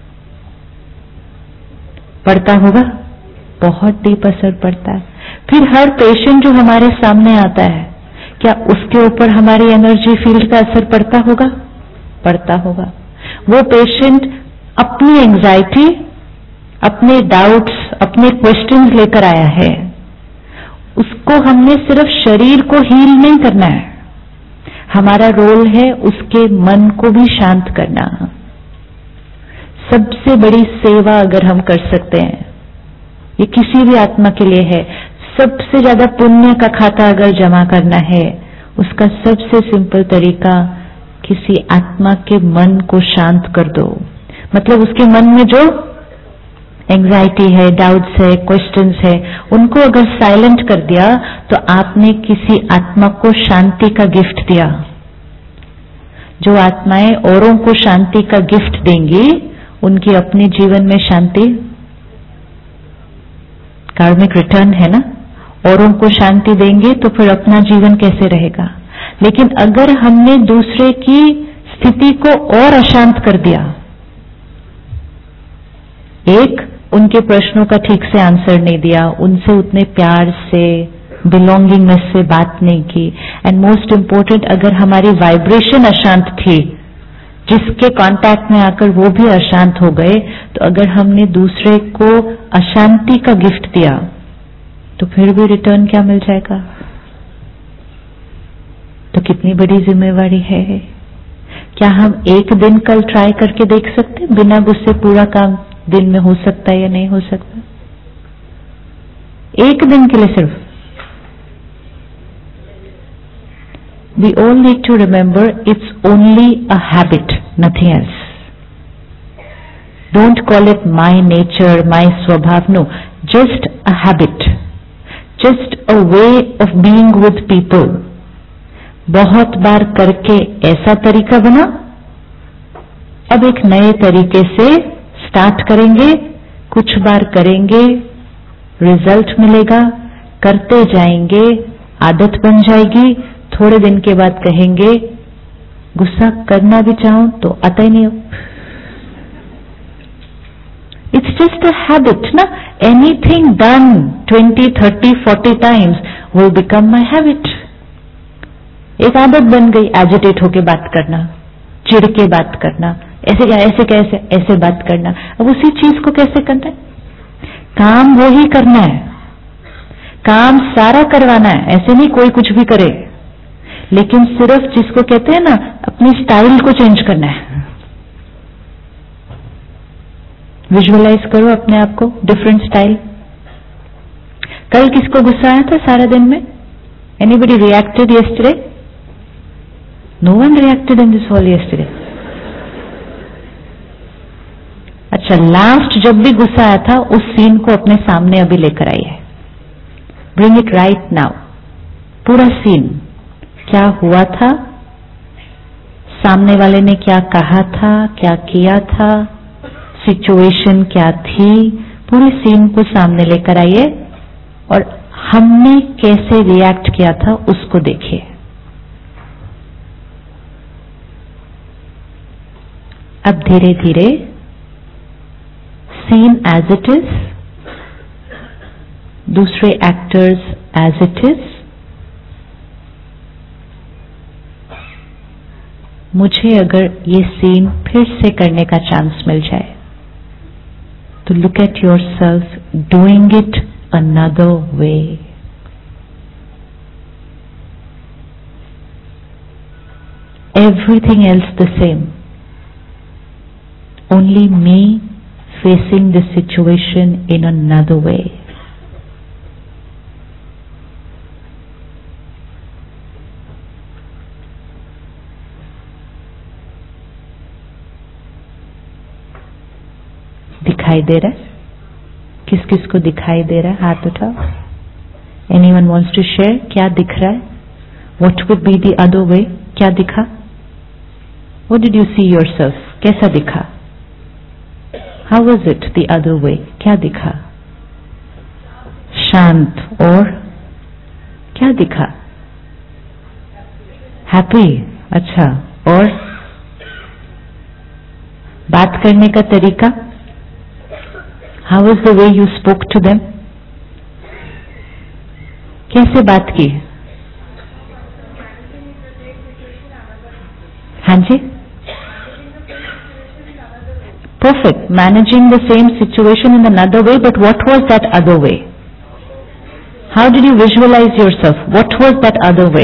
पड़ता होगा, बहुत डीप असर पड़ता है। फिर हर पेशेंट जो हमारे सामने आता है, क्या उसके ऊपर हमारी एनर्जी फील्ड का असर पड़ता होगा? पड़ता होगा। वो पेशेंट अपनी एंजाइटी, अपने डाउट्स, अपने क्वेश्चंस लेकर आया है, उसको हमने सिर्फ शरीर को हील नहीं करना है, हमारा रोल है उसके मन को भी शांत करना। सबसे बड़ी सेवा अगर हम कर सकते हैं, ये किसी भी आत्मा के लिए है, सबसे ज्यादा पुण्य का खाता अगर जमा करना है, उसका सबसे सिंपल तरीका किसी आत्मा के मन को शांत कर दो। मतलब उसके मन में जो एंजाइटी है, डाउट्स है, क्वेश्चंस है, उनको अगर साइलेंट कर दिया तो आपने किसी आत्मा को शांति का गिफ्ट दिया। जो आत्माएं औरों को शांति का गिफ्ट देंगी, उनकी अपने जीवन में शांति, कार्मिक रिटर्न है ना। औरों को शांति देंगे तो फिर अपना जीवन कैसे रहेगा? लेकिन अगर हमने दूसरे की स्थिति को और अशांत कर दिया, एक, उनके प्रश्नों का ठीक से आंसर नहीं दिया, उनसे उतने प्यार से, बिलोंगिंगनेस से बात नहीं की, एंड मोस्ट इंपॉर्टेंट, अगर हमारी वाइब्रेशन अशांत थी, जिसके कांटेक्ट में आकर वो भी अशांत हो गए, तो अगर हमने दूसरे को अशांति का गिफ्ट दिया तो फिर भी रिटर्न क्या मिल जाएगा? तो कितनी बड़ी जिम्मेवारी है। क्या हम एक दिन कल ट्राई करके देख सकते हैं बिना गुस्से पूरा काम दिन में हो सकता है या नहीं हो सकता? एक दिन के लिए सिर्फ। We all need to remember it's only a habit, nothing else. Don't call it my nature, my swabhav. No, just a habit, just a way of being with people. बहुत बार करके ऐसा तरीका बना, अब एक नए तरीके से स्टार्ट करेंगे, कुछ बार करेंगे, रिजल्ट मिलेगा, करते जाएंगे, आदत बन जाएगी। थोड़े दिन के बाद कहेंगे गुस्सा करना भी चाहूं तो आता ही नहीं हो। इट्स जस्ट अ हैबिट ना। Anything done 20, 30, 40 times will become my habit. एक आदत बन गई एजिटेट होके बात करना, चिढ़ के बात करना, ऐसे कैसे ऐसे बात करना। अब उसी चीज को कैसे करना है? काम वो ही करना है, काम सारा करवाना है। ऐसे नहीं कोई कुछ भी करे, लेकिन सिर्फ जिसको कहते हैं ना अपनी स्टाइल को चेंज करना है। विजुअलाइज करो अपने आप को डिफरेंट स्टाइल। कल किसको गुस्सा आया था सारा दिन में? Anybody reacted yesterday? No one reacted in this hall yesterday. अच्छा, लास्ट जब भी गुस्सा आया था उस सीन को अपने सामने अभी लेकर आई है। Bring it right now. पूरा सीन क्या हुआ था, सामने वाले ने क्या कहा था, क्या किया था, सिचुएशन क्या थी, पूरी सीन को सामने लेकर आइए और हमने कैसे रिएक्ट किया था उसको देखिए। अब धीरे धीरे सीन एज इट इज, दूसरे एक्टर्स एज इट इज, मुझे अगर ये सीन फिर से करने का चांस मिल जाए तो look at yourself doing it another way. Everything else the same, only me facing this situation in another way. दिखाई दे रहा है? किस किस को दिखाई दे रहा है? हाथ उठाओ। Anyone wants to share? क्या दिख रहा है? What could be the other way? क्या दिखा? What did you see yourself? कैसा दिखा? How was it the other way? क्या दिखा? शांत। और क्या दिखा? हैप्पी। अच्छा। और बात करने का तरीका? How was the way you spoke to them? कैसे बात की? हाँ जी, perfect. Managing the same situation in another way, but what was that other way? How did you visualize yourself? What was that other way?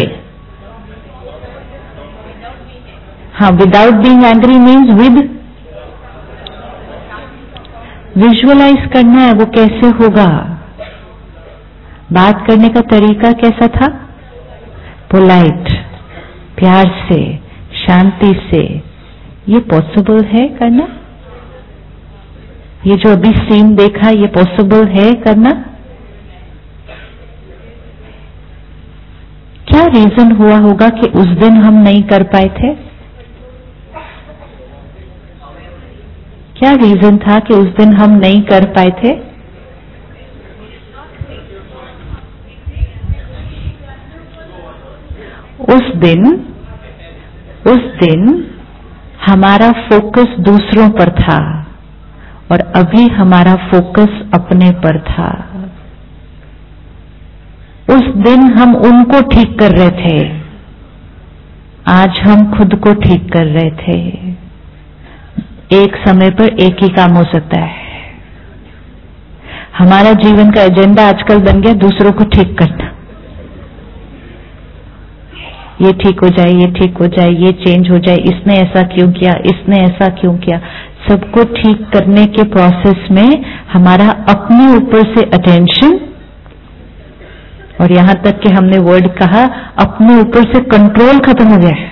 हाँ, without being angry means with? Visualize करना है, वो कैसे होगा? बात करने का तरीका कैसा था? Polite, प्यार से, शांति से। ये पॉसिबल है करना? ये जो अभी सीन देखा, ये पॉसिबल है करना? क्या रीजन हुआ होगा कि उस दिन हम नहीं कर पाए थे? क्या रीजन था कि उस दिन हम नहीं कर पाए थे? उस दिन हमारा फोकस दूसरों पर था और अभी हमारा फोकस अपने पर था। उस दिन हम उनको ठीक कर रहे थे, आज हम खुद को ठीक कर रहे थे। एक समय पर एक ही काम हो सकता है। हमारा जीवन का एजेंडा आजकल बन गया दूसरों को ठीक करना। ये ठीक हो जाए, ये ठीक हो जाए, ये चेंज हो जाए, इसने ऐसा क्यों किया, इसने ऐसा क्यों किया। सबको ठीक करने के प्रोसेस में हमारा अपने ऊपर से अटेंशन, और यहां तक कि हमने वर्ड कहा अपने ऊपर से कंट्रोल खत्म हो गया है।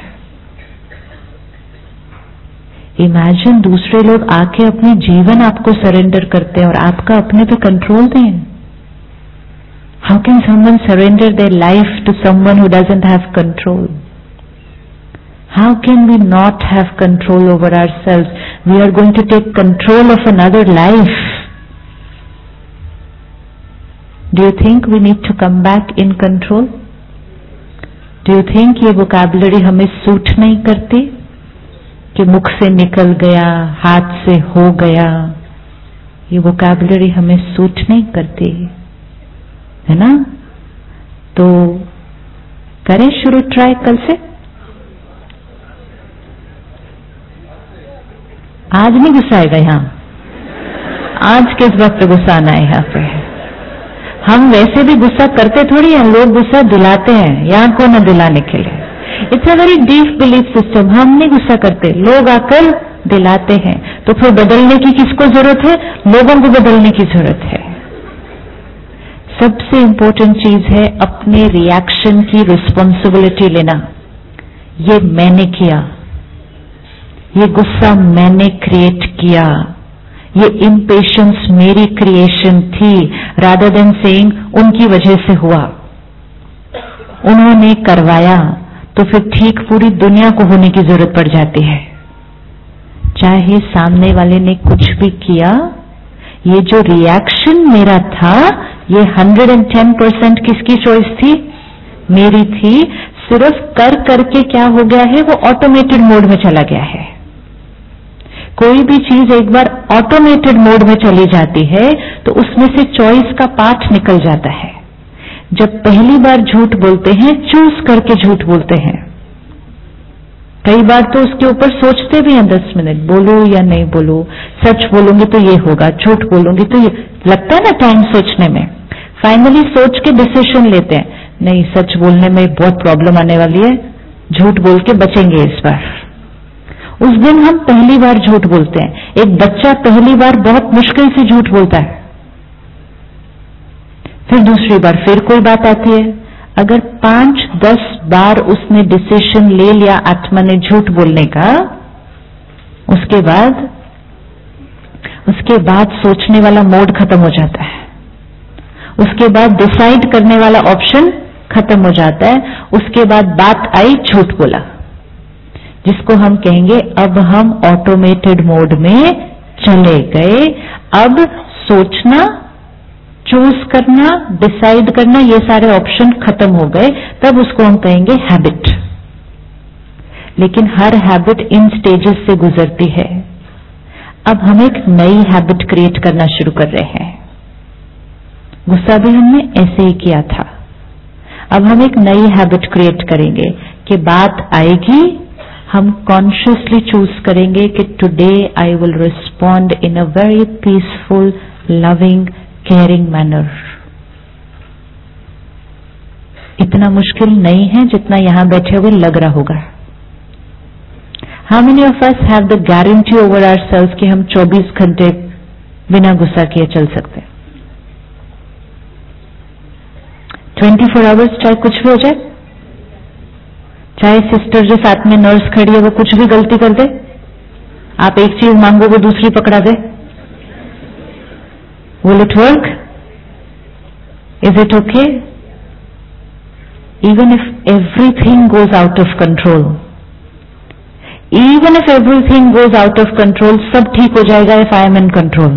इमेजिन दूसरे लोग आके अपने जीवन आपको सरेंडर करते हैं और आपका अपने पे कंट्रोल दें। How can someone surrender their life to someone who doesn't have control? How can we not have control over ourselves? We are going to take control of another life. Do you think we need to come back in control? Do you think ये vocabulary हमें suit नहीं करती कि मुख से निकल गया, हाथ से हो गया? ये vocabulary हमें सूट नहीं करती, है ना? तो करें शुरू ट्राई कल से। आज नहीं गुस्सा आएगा यहाँ, आज किस वक्त गुस्सा आना है यहाँ पे? हम वैसे भी गुस्सा करते थोड़ी हैं, लोग गुस्सा दिलाते हैं, यहाँ कौन है दिलाने के लिए? It's a very deep belief system. हम नहीं गुस्सा करते, लोग आकर दिलाते हैं। तो फिर बदलने की किसको जरूरत है? लोगों को बदलने की जरूरत है। सबसे इंपॉर्टेंट चीज है अपने रिएक्शन की रिस्पॉन्सिबिलिटी लेना। ये मैंने किया, ये गुस्सा मैंने क्रिएट किया, ये इम्पेशंस मेरी क्रिएशन थी, रादर देन सेइंग उनकी वजह से हुआ, उन्होंने करवाया। तो फिर ठीक पूरी दुनिया को होने की जरूरत पड़ जाती है। चाहे सामने वाले ने कुछ भी किया, ये जो रिएक्शन मेरा था, ये 110% किसकी चॉइस थी? मेरी थी। सिर्फ कर करके क्या हो गया है, वो ऑटोमेटेड मोड में चला गया है। कोई भी चीज एक बार ऑटोमेटेड मोड में चली जाती है तो उसमें से चॉइस का पार्ट निकल जाता है। जब पहली बार झूठ बोलते हैं, चूज करके झूठ बोलते हैं। कई बार तो उसके ऊपर सोचते भी हैं 10 मिनट, बोलो या नहीं बोलो, सच बोलूंगी तो ये होगा, झूठ बोलूंगी तो ये, लगता है ना टाइम सोचने में। फाइनली सोच के डिसीजन लेते हैं, नहीं सच बोलने में बहुत प्रॉब्लम आने वाली है, झूठ बोल के बचेंगे इस बार। उस दिन हम पहली बार झूठ बोलते हैं। एक बच्चा पहली बार बहुत मुश्किल से झूठ बोलता है, फिर दूसरी बार फिर कोई बात आती है। अगर 5-10 बार उसने डिसीजन ले लिया आत्मा ने झूठ बोलने का, उसके बाद सोचने वाला मोड खत्म हो जाता है, उसके बाद डिसाइड करने वाला ऑप्शन खत्म हो जाता है। उसके बाद बात आई, झूठ बोला, जिसको हम कहेंगे अब हम ऑटोमेटेड मोड में चले गए। अब सोचना, चूज करना, डिसाइड करना, ये सारे ऑप्शन खत्म हो गए, तब उसको हम कहेंगे हैबिट। लेकिन हर हैबिट इन स्टेजेस से गुजरती है। अब हम एक नई हैबिट क्रिएट करना शुरू कर रहे हैं। गुस्सा भी हमने ऐसे ही किया था। अब हम एक नई हैबिट क्रिएट करेंगे कि बात आएगी, हम कॉन्शियसली चूज करेंगे कि today I will respond in a very peaceful, loving, caring manner. इतना मुश्किल नहीं है जितना यहां बैठे हुए लग रहा होगा। How many of us have the guarantee over ourselves कि हम 24 घंटे बिना गुस्सा किए चल सकते हैं? 24 आवर्स, चाहे कुछ भी हो जाए, चाहे सिस्टर जो साथ में नर्स खड़ी है वो कुछ भी गलती कर दे, आप एक चीज मांगो वो दूसरी पकड़ा दे, will it work? Is it okay? Even if everything goes out of control, even if everything goes out of control, सब ठीक हो जाएगा if I am in control.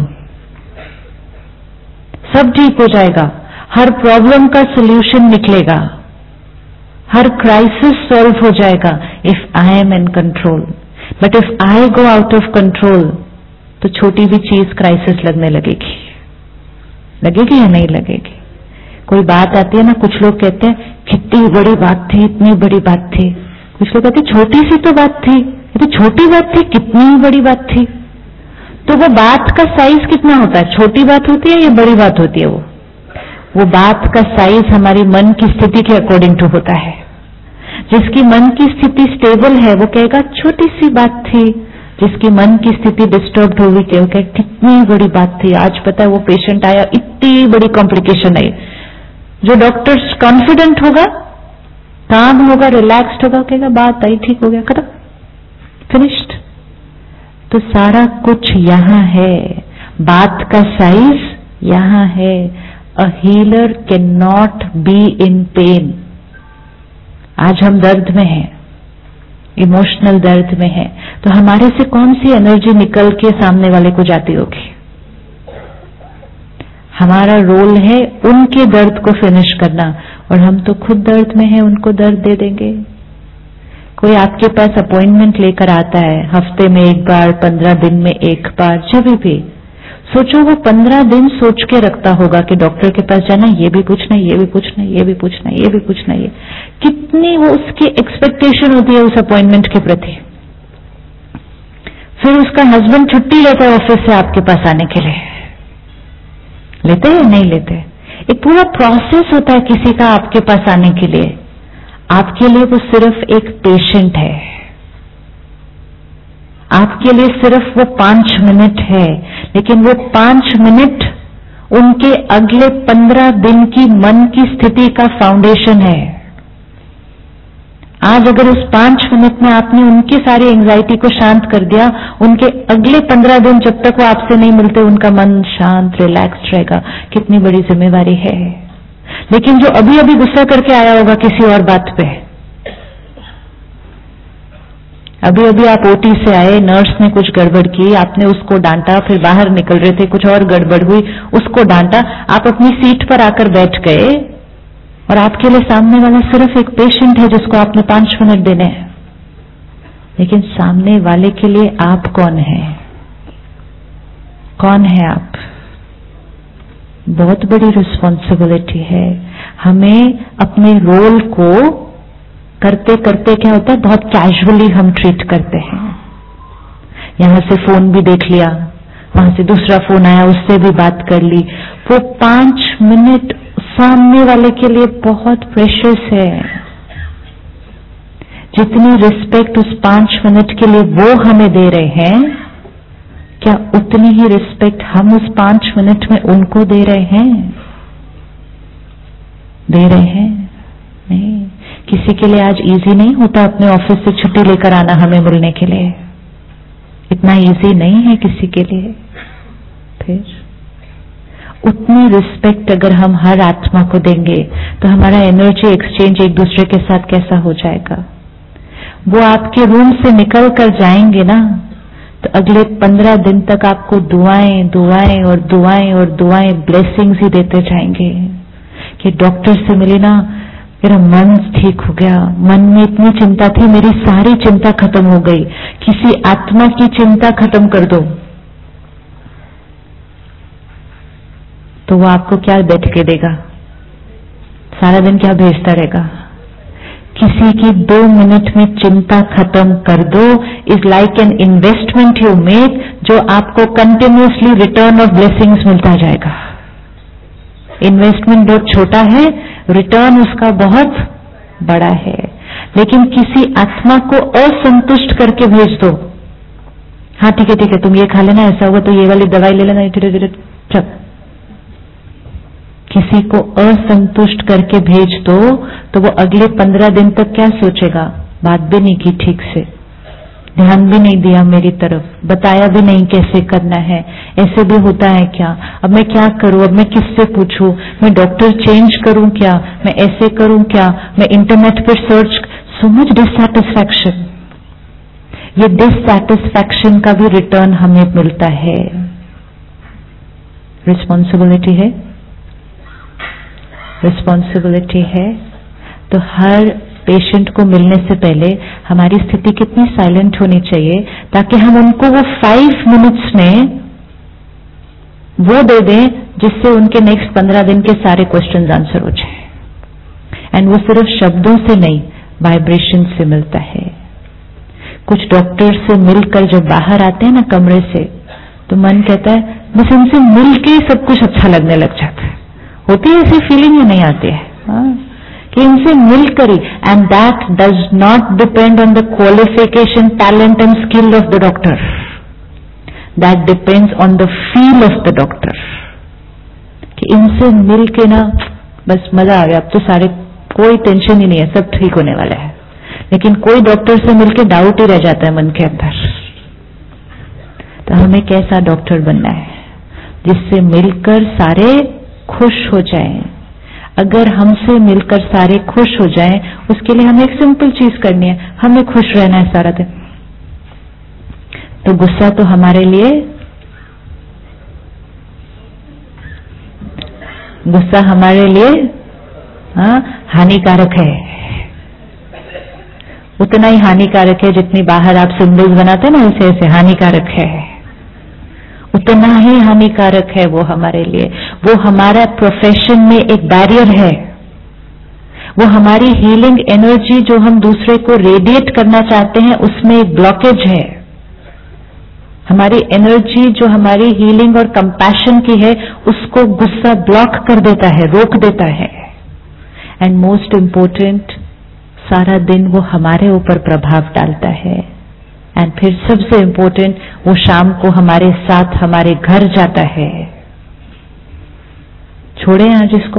सब ठीक हो जाएगा, हर प्रॉब्लम का सॉल्यूशन निकलेगा, हर क्राइसिस सॉल्व हो जाएगा if I am in control. But if I go out of control, तो छोटी भी चीज क्राइसिस लगने लगेगी या नहीं लगेगी? कोई बात आती है ना, कुछ लोग कहते हैं कितनी बड़ी बात थी, इतनी बड़ी बात थी। कुछ लोग कहते हैं छोटी सी तो बात थी, ये तो छोटी बात थी, कितनी बड़ी बात थी। तो वो बात का साइज कितना होता है? छोटी बात होती है या बड़ी बात होती है? वो बात का साइज हमारी मन की स्थिति के अकॉर्डिंग टू होता है। जिसकी मन की स्थिति स्टेबल है वो कहेगा छोटी सी बात थी, जिसकी मन की स्थिति डिस्टर्ब हो गई क्योंकि कितनी बड़ी बात थी, आज पता है वो पेशेंट आया, इतनी बड़ी कॉम्प्लिकेशन आई। जो डॉक्टर कॉन्फिडेंट होगा, काम होगा, रिलैक्स्ड होगा, कहेगा बात आई, ठीक हो गया, खत्म, फिनिश्ड। तो सारा कुछ यहां है, बात का साइज यहां है। A healer can not be in pain. आज हम दर्द में हैं, इमोशनल दर्द में है, तो हमारे से कौन सी एनर्जी निकल के सामने वाले को जाती होगी? हमारा रोल है उनके दर्द को फिनिश करना, और हम तो खुद दर्द में हैं, उनको दर्द दे देंगे। कोई आपके पास अपॉइंटमेंट लेकर आता है, हफ्ते में एक बार, 15 दिन में एक बार, जब भी, सोचो वो 15 दिन सोच के रखता होगा कि डॉक्टर के पास जाना, ये भी पूछना, ये भी पूछना, ये भी पूछना, ये भी पूछना, ये कितनी वो उसकी एक्सपेक्टेशन होती है उस अपॉइंटमेंट के प्रति। फिर उसका हस्बैंड छुट्टी लेता है ऑफिस से आपके पास आने के लिए, लेते हैं नहीं लेते? एक पूरा प्रोसेस होता है किसी का आपके पास आने के लिए। आपके लिए वो सिर्फ एक पेशेंट है, आपके लिए सिर्फ वो 5 मिनट है, लेकिन वो 5 मिनट उनके अगले 15 दिन की मन की स्थिति का फाउंडेशन है। आज अगर उस 5 मिनट में आपने उनकी सारी एंजाइटी को शांत कर दिया, उनके अगले 15 दिन जब तक वो आपसे नहीं मिलते उनका मन शांत, रिलैक्स रहेगा। कितनी बड़ी जिम्मेवारी है। लेकिन जो अभी अभी गुस्सा करके आया होगा किसी और बात पे, अभी अभी आप ओटी से आए, नर्स ने कुछ गड़बड़ की, आपने उसको डांटा, फिर बाहर निकल रहे थे, कुछ और गड़बड़ हुई, उसको डांटा, आप अपनी सीट पर आकर बैठ गए और आपके लिए सामने वाला सिर्फ एक पेशेंट है जिसको आपने 5 मिनट देने हैं। लेकिन सामने वाले के लिए आप कौन है? कौन है आप? बहुत बड़ी रिस्पॉन्सिबिलिटी है। हमें अपने रोल को करते करते क्या होता है, बहुत कैजुअली हम ट्रीट करते हैं। यहां से फोन भी देख लिया, वहां से दूसरा फोन आया, उससे भी बात कर ली। वो 5 मिनट सामने वाले के लिए बहुत प्रेशियस है। जितनी रिस्पेक्ट उस 5 मिनट के लिए वो हमें दे रहे हैं, क्या उतनी ही रिस्पेक्ट हम उस 5 मिनट में उनको दे रहे हैं? दे रहे हैं? नहीं। किसी के लिए आज इजी नहीं होता अपने ऑफिस से छुट्टी लेकर आना हमें मिलने के लिए, इतना इजी नहीं है किसी के लिए। फिर उतनी रिस्पेक्ट अगर हम हर आत्मा को देंगे तो हमारा एनर्जी एक्सचेंज एक दूसरे के साथ कैसा हो जाएगा। वो आपके रूम से निकल कर जाएंगे ना, तो अगले 15 दिन तक आपको दुआएं दुआएं और दुआएं और दुआएं, ब्लेसिंग्स ही देते जाएंगे कि डॉक्टर से मिली ना, मेरा मन ठीक हो गया, मन में इतनी चिंता थी, मेरी सारी चिंता खत्म हो गई। किसी आत्मा की चिंता खत्म कर दो तो वो आपको क्या बैठ के देगा? सारा दिन क्या भेजता रहेगा? किसी की 2 मिनट में चिंता खत्म कर दो is like an investment you make, जो आपको कंटिन्यूसली रिटर्न ऑफ ब्लेसिंग्स मिलता जाएगा। इन्वेस्टमेंट बहुत छोटा है, रिटर्न उसका बहुत बड़ा है। लेकिन किसी आत्मा को असंतुष्ट करके भेज दो, हाँ ठीक है तुम ये खा लेना, ऐसा हुआ तो ये वाली दवाई ले लेना, धीरे धीरे चल। किसी को असंतुष्ट करके भेज दो तो वो अगले 15 दिन तक क्या सोचेगा? बात भी नहीं की ठीक से, ध्यान भी नहीं दिया मेरी तरफ, बताया भी नहीं कैसे करना है, ऐसे भी होता है क्या, अब मैं क्या करूं, अब मैं किससे पूछूं, मैं डॉक्टर चेंज करूं क्या, मैं ऐसे करूं क्या, मैं इंटरनेट पर सर्च। So much dissatisfaction. ये डिससैटिस्फैक्शन का भी रिटर्न हमें मिलता है। रिस्पॉन्सिबिलिटी है, रिस्पॉन्सिबिलिटी है। तो हर पेशेंट को मिलने से पहले हमारी स्थिति कितनी साइलेंट होनी चाहिए ताकि हम उनको वो 5 मिनट्स में वो दे दें जिससे उनके नेक्स्ट 15 दिन के सारे क्वेश्चंस आंसर हो जाए। एंड वो सिर्फ शब्दों से नहीं, वाइब्रेशन से मिलता है। कुछ डॉक्टर से मिलकर जब बाहर आते हैं ना कमरे से, तो मन कहता है बस इनसे मिलके ही सब कुछ अच्छा लगने लग जाता है। होती है ऐसी फीलिंग या नहीं आती है? कि इनसे मिलकर ही, and that does not depend on the qualification, talent and skill of the doctor, that depends on the feel of the doctor. कि इनसे मिलके ना बस मजा आ गया, अब तो सारे कोई टेंशन ही नहीं है, सब ठीक होने वाला है। लेकिन कोई डॉक्टर से मिलके डाउट ही रह जाता है मन के अंदर। तो हमें कैसा डॉक्टर बनना है जिससे मिलकर सारे खुश हो जाएं। अगर हमसे मिलकर सारे खुश हो जाएं, उसके लिए हमें एक सिंपल चीज करनी है, हमें खुश रहना है सारा दिन। तो गुस्सा तो हमारे लिए, गुस्सा हमारे लिए हानिकारक है। उतना ही हानिकारक है जितनी बाहर आप सिंबल्स बनाते हैं ना, वैसे ऐसे हानिकारक है, उतना ही हानिकारक है वो हमारे लिए। वो हमारा प्रोफेशन में एक बैरियर है, वो हमारी हीलिंग एनर्जी जो हम दूसरे को रेडिएट करना चाहते हैं उसमें एक ब्लॉकेज है। हमारी एनर्जी जो हमारी हीलिंग और कंपैशन की है उसको गुस्सा ब्लॉक कर देता है, रोक देता है। एंड मोस्ट इंपोर्टेंट, सारा दिन वो हमारे ऊपर प्रभाव डालता है। एंड फिर सबसे इंपॉर्टेंट, वो शाम को हमारे साथ हमारे घर जाता है। छोड़े आज इसको,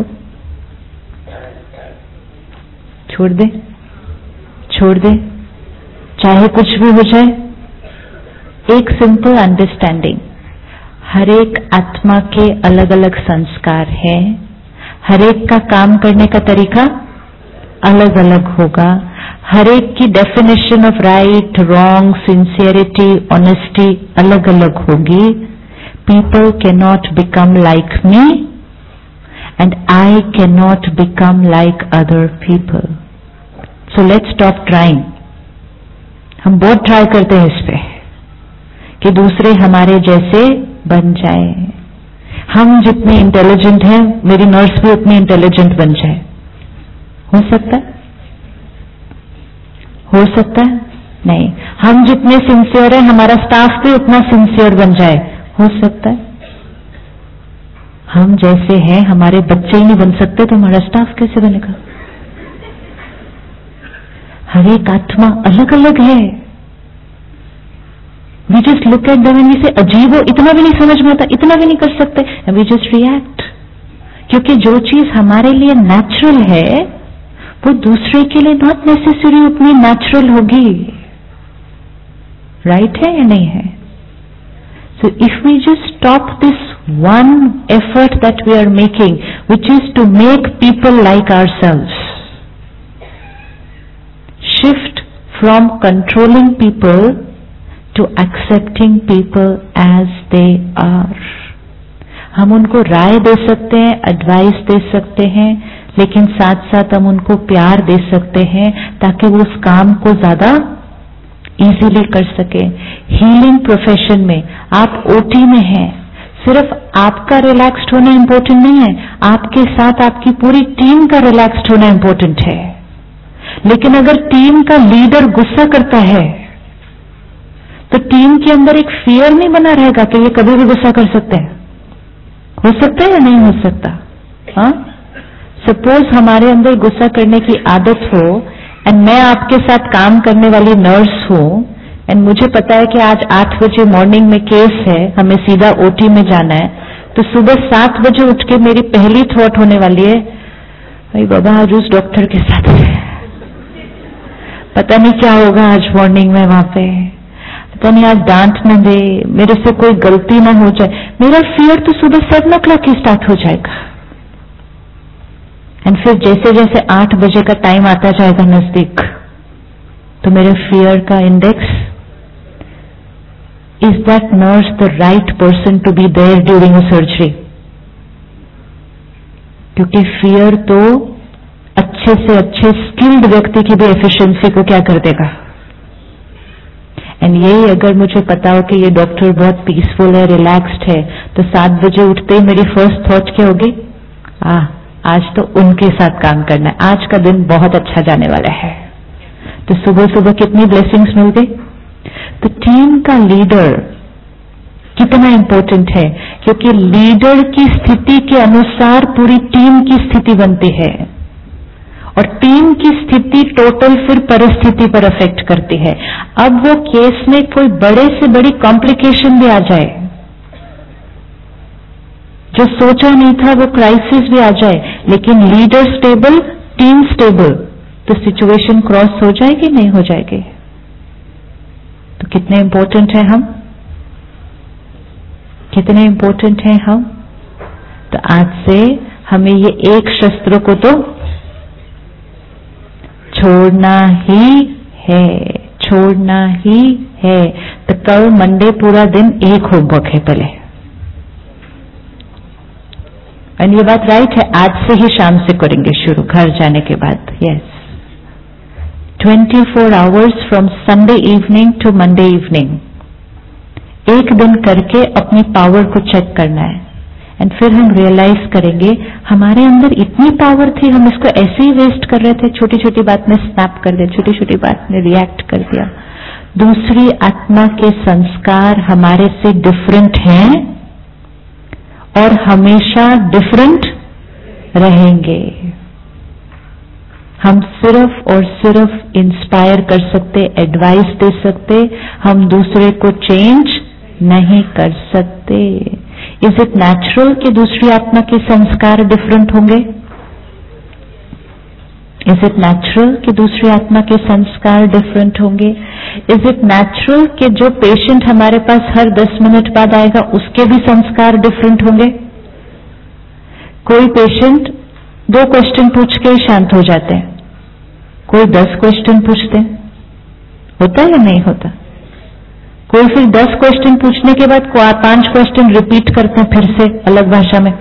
छोड़ दे, छोड़ दे, चाहे कुछ भी हो जाए। एक सिंपल अंडरस्टैंडिंग, हर एक आत्मा के अलग अलग संस्कार हैं, हर एक का काम करने का तरीका अलग अलग होगा। हर एक की definition of right, wrong, sincerity, honesty अलग अलग होगी. People can not become like me and I can not become like other people. So let's stop trying. हम बहुत ट्राई करते हैं इस पे कि दूसरे हमारे जैसे बन जाए. हम जितने इंटेलिजेंट हैं, मेरी नर्स भी उतनी इंटेलिजेंट बन जाए. हो सकता है? हो सकता है? नहीं. हम जितने सिंसियर हैं, हमारा स्टाफ भी उतना सिंसियर बन जाए. हो सकता है? हम जैसे हैं, हमारे बच्चे ही नहीं बन सकते तो हमारा स्टाफ कैसे बनेगा? हर एक आत्मा अलग अलग है. We just look at them and we say अजीब हो, इतना भी नहीं समझ में आता, इतना भी नहीं कर सकते, वी जस्ट रिएक्ट. क्योंकि जो चीज हमारे लिए नेचुरल है वो दूसरे के लिए नॉट नेसेसरी उतनी नेचुरल होगी. राइट है या नहीं है? So if we just stop this one effort that we are making, which is to make people like ourselves, shift from controlling people to accepting people as they are. हम उनको राय दे सकते हैं, advice दे सकते हैं, लेकिन साथ साथ हम उनको प्यार दे सकते हैं ताकि वो उस काम को ज्यादा इजीली कर सके. हीलिंग प्रोफेशन में आप ओटी में हैं, सिर्फ आपका रिलैक्स्ड होना इंपॉर्टेंट नहीं है, आपके साथ आपकी पूरी टीम का रिलैक्स्ड होना इंपॉर्टेंट है. लेकिन अगर टीम का लीडर गुस्सा करता है तो टीम के अंदर एक फियर नहीं बना रहेगा कि ये कभी भी गुस्सा कर सकते हैं. हो सकता है या नहीं हो सकता? हाँ, सपोज हमारे अंदर गुस्सा करने की आदत हो एंड मैं आपके साथ काम करने वाली नर्स हूं एंड मुझे पता है कि आज 8 बजे मॉर्निंग में केस है, हमें सीधा ओटी में जाना है, तो सुबह 7 बजे उठ के मेरी पहली थॉट होने वाली है, भाई बाबा आज उस डॉक्टर के साथ है, पता नहीं क्या होगा आज मॉर्निंग में वहां पे, पता नहीं आज डांट न दे, मेरे से कोई गलती ना हो जाए. मेरा फियर तो सुबह 7 o'clock ही स्टार्ट हो जाएगा. एंड फिर जैसे जैसे 8 बजे का टाइम आता जाएगा नजदीक, तो मेरे फियर का index, is that nurse the right person to be there during a surgery? क्योंकि फियर तो अच्छे से अच्छे स्किल्ड व्यक्ति की भी एफिशिएंसी को क्या कर देगा. एंड यही अगर मुझे पता हो कि ये डॉक्टर बहुत पीसफुल है, रिलैक्स्ड है, तो 7 बजे उठते ही मेरी फर्स्ट थॉट क्या होगी? आज तो उनके साथ काम करना है, आज का दिन बहुत अच्छा जाने वाला है. तो सुबह सुबह कितनी ब्लेसिंग्स मिल गई. तो टीम का लीडर कितना इंपॉर्टेंट है, क्योंकि लीडर की स्थिति के अनुसार पूरी टीम की स्थिति बनती है और टीम की स्थिति टोटल फिर परिस्थिति पर अफेक्ट करती है. अब वो केस में कोई बड़े से बड़ी कॉम्प्लिकेशन भी आ जाए, जो सोचा नहीं था वो क्राइसिस भी आ जाए, लेकिन लीडर स्टेबल, टीम स्टेबल, तो सिचुएशन क्रॉस हो जाएगी नहीं हो जाएगी. तो कितने इंपॉर्टेंट है हम, कितने इंपॉर्टेंट हैं हम. तो आज से हमें ये एक शस्त्र को तो छोड़ना ही है, छोड़ना ही है. तो कल मंडे पूरा दिन एक होमवर्क है पहले. और ये बात राइट है, आज से ही शाम से करेंगे शुरू, घर जाने के बाद. Yes, 24 hours from Sunday evening to Monday evening, एक दिन करके अपनी पावर को चेक करना है. एंड फिर हम रियलाइज करेंगे हमारे अंदर इतनी पावर थी, हम इसको ऐसे ही वेस्ट कर रहे थे, छोटी छोटी बात में स्नैप कर दिया, छोटी छोटी बात में रिएक्ट कर दिया. दूसरी आत्मा के संस्कार हमारे से डिफरेंट हैं और हमेशा डिफरेंट रहेंगे. हम सिर्फ और सिर्फ इंस्पायर कर सकते, एडवाइस दे सकते, हम दूसरे को चेंज नहीं कर सकते. इज इट नेचुरल कि दूसरी आत्मा के संस्कार डिफरेंट होंगे? इज इट नेचुरल कि दूसरी आत्मा के संस्कार डिफरेंट होंगे? इज इट नेचुरल कि जो पेशेंट हमारे पास हर 10 मिनट बाद आएगा उसके भी संस्कार डिफरेंट होंगे? कोई पेशेंट 2 क्वेश्चन पूछ के ही शांत हो जाते हैं, कोई 10 क्वेश्चन पूछते हैं, होता है या नहीं होता? कोई फिर 10 क्वेश्चन पूछने के बाद 5 क्वेश्चन रिपीट करते हैं फिर से अलग भाषा में,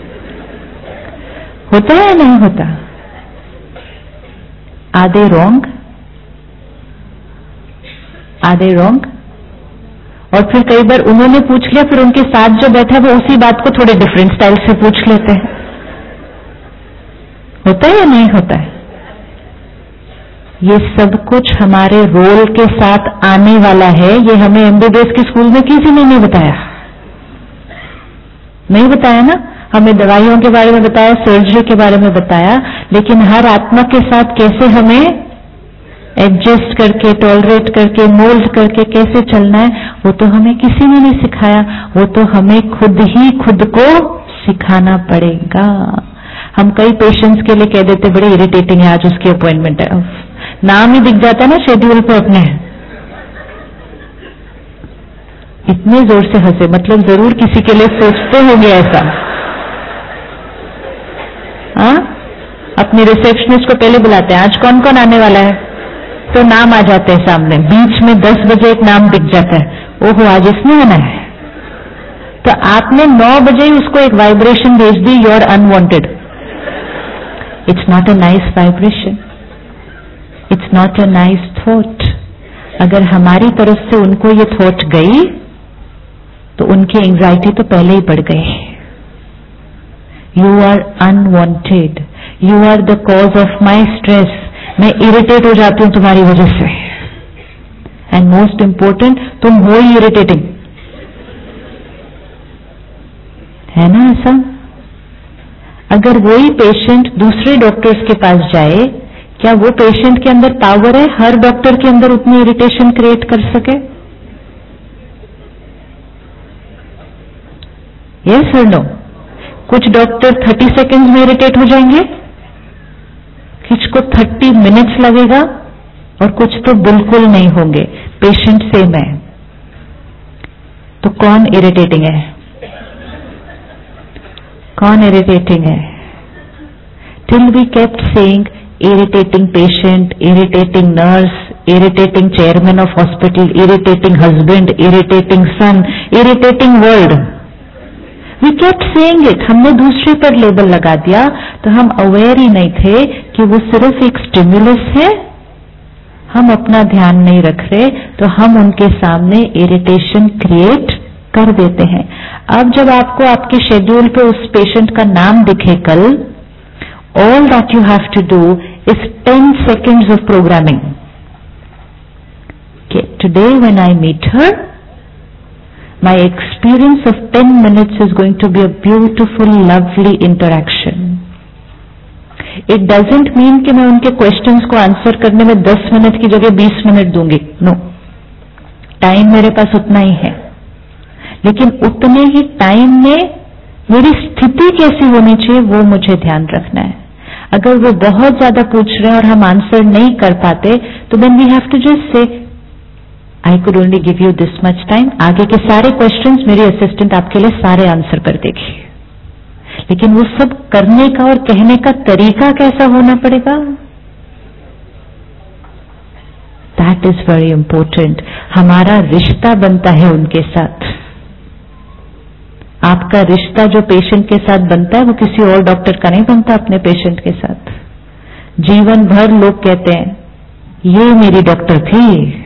होता है या नहीं होता? Are they wrong? Are they wrong? और फिर कई बार उन्होंने पूछ लिया, फिर उनके साथ जो बैठा वो उसी बात को थोड़े डिफरेंट स्टाइल से पूछ लेते हैं, होता है या नहीं होता है? ये सब कुछ हमारे रोल के साथ आने वाला है। ये हमें एमबीबीएस के स्कूल में किसी ने नहीं बताया, नहीं बताया ना। हमें दवाइयों के बारे में बताया, सर्जरी के बारे में बताया, लेकिन हर आत्मा के साथ कैसे हमें एडजस्ट करके, टॉलरेट करके, मोल्ड करके कैसे चलना है, वो तो हमें किसी ने नहीं सिखाया। वो तो हमें खुद ही खुद को सिखाना पड़ेगा। हम कई पेशेंट्स के लिए कह देते बड़े इरिटेटिंग है, आज उसकी अपॉइंटमेंट है, नाम ही दिख जाता है ना शेड्यूल पे अपने, इतने जोर से हंसे, मतलब जरूर किसी के लिए सोचते होंगे ऐसा। हाँ, अपने रिसेप्शनिस्ट को पहले बुलाते हैं, आज कौन कौन आने वाला है, तो नाम आ जाते हैं सामने, बीच में 10 बजे एक नाम दिख जाता है, ओहो आज इसने आना है, तो आपने 9 बजे ही उसको एक वाइब्रेशन भेज दी, you are unwanted. It's not a nice vibration, it's not a nice thought. अगर हमारी तरफ से उनको ये थॉट गई तो उनकी एंजाइटी तो पहले ही बढ़ गई। You are unwanted, you are the cause of my stress, मैं इरिटेट हो जाती हूं तुम्हारी वजह से, एंड मोस्ट इंपॉर्टेंट तुम हो ही इरिटेटिंग, है ना ऐसा? अगर वही पेशेंट दूसरे डॉक्टर्स के पास जाए, क्या वो पेशेंट के अंदर पावर है हर डॉक्टर के अंदर उतनी इरिटेशन क्रिएट कर सके? यस और नो? कुछ डॉक्टर 30 सेकेंड्स में इरिटेट हो जाएंगे, कुछ को 30 मिनट्स लगेगा, और कुछ तो बिल्कुल नहीं होंगे। पेशेंट सेम है, तो कौन इरिटेटिंग है? कौन इरिटेटिंग है? Till we kept saying irritating patient, irritating nurse, irritating chairman of hospital, irritating husband, irritating son, irritating world. We kept saying it. हमने दूसरे पर लेबल लगा दिया, तो हम अवेयर ही नहीं थे कि वो सिर्फ एक स्टिमुलस है। हम अपना ध्यान नहीं रख रहे, तो हम उनके सामने इरिटेशन क्रिएट कर देते हैं। अब जब आपको आपके शेड्यूल पे उस पेशेंट का नाम दिखे कल, all that you have to do is 10 seconds of programming. Okay, today when I meet her, my experience of 10 minutes is going to be a beautiful, lovely interaction. It doesn't mean कि मैं उनके questions को answer करने में 10 minute की जगह 20 minute दूंगी। No, time मेरे पास उतना ही है, लेकिन उतने ही टाइम में मेरी स्थिति कैसी होनी चाहिए वो मुझे ध्यान रखना है। अगर वो बहुत ज्यादा पूछ रहे हैं और हम आंसर नहीं कर पाते, तो then we have to just say I could only give you this much time, आगे के सारे क्वेश्चंस मेरी असिस्टेंट आपके लिए सारे आंसर कर देगी। लेकिन वो सब करने का और कहने का तरीका कैसा होना पड़ेगा, दैट इज वेरी इंपॉर्टेंट। हमारा रिश्ता बनता है उनके साथ। आपका रिश्ता जो पेशेंट के साथ बनता है वो किसी और डॉक्टर का नहीं बनता अपने पेशेंट के साथ। जीवन भर लोग कहते हैं ये मेरी डॉक्टर थी,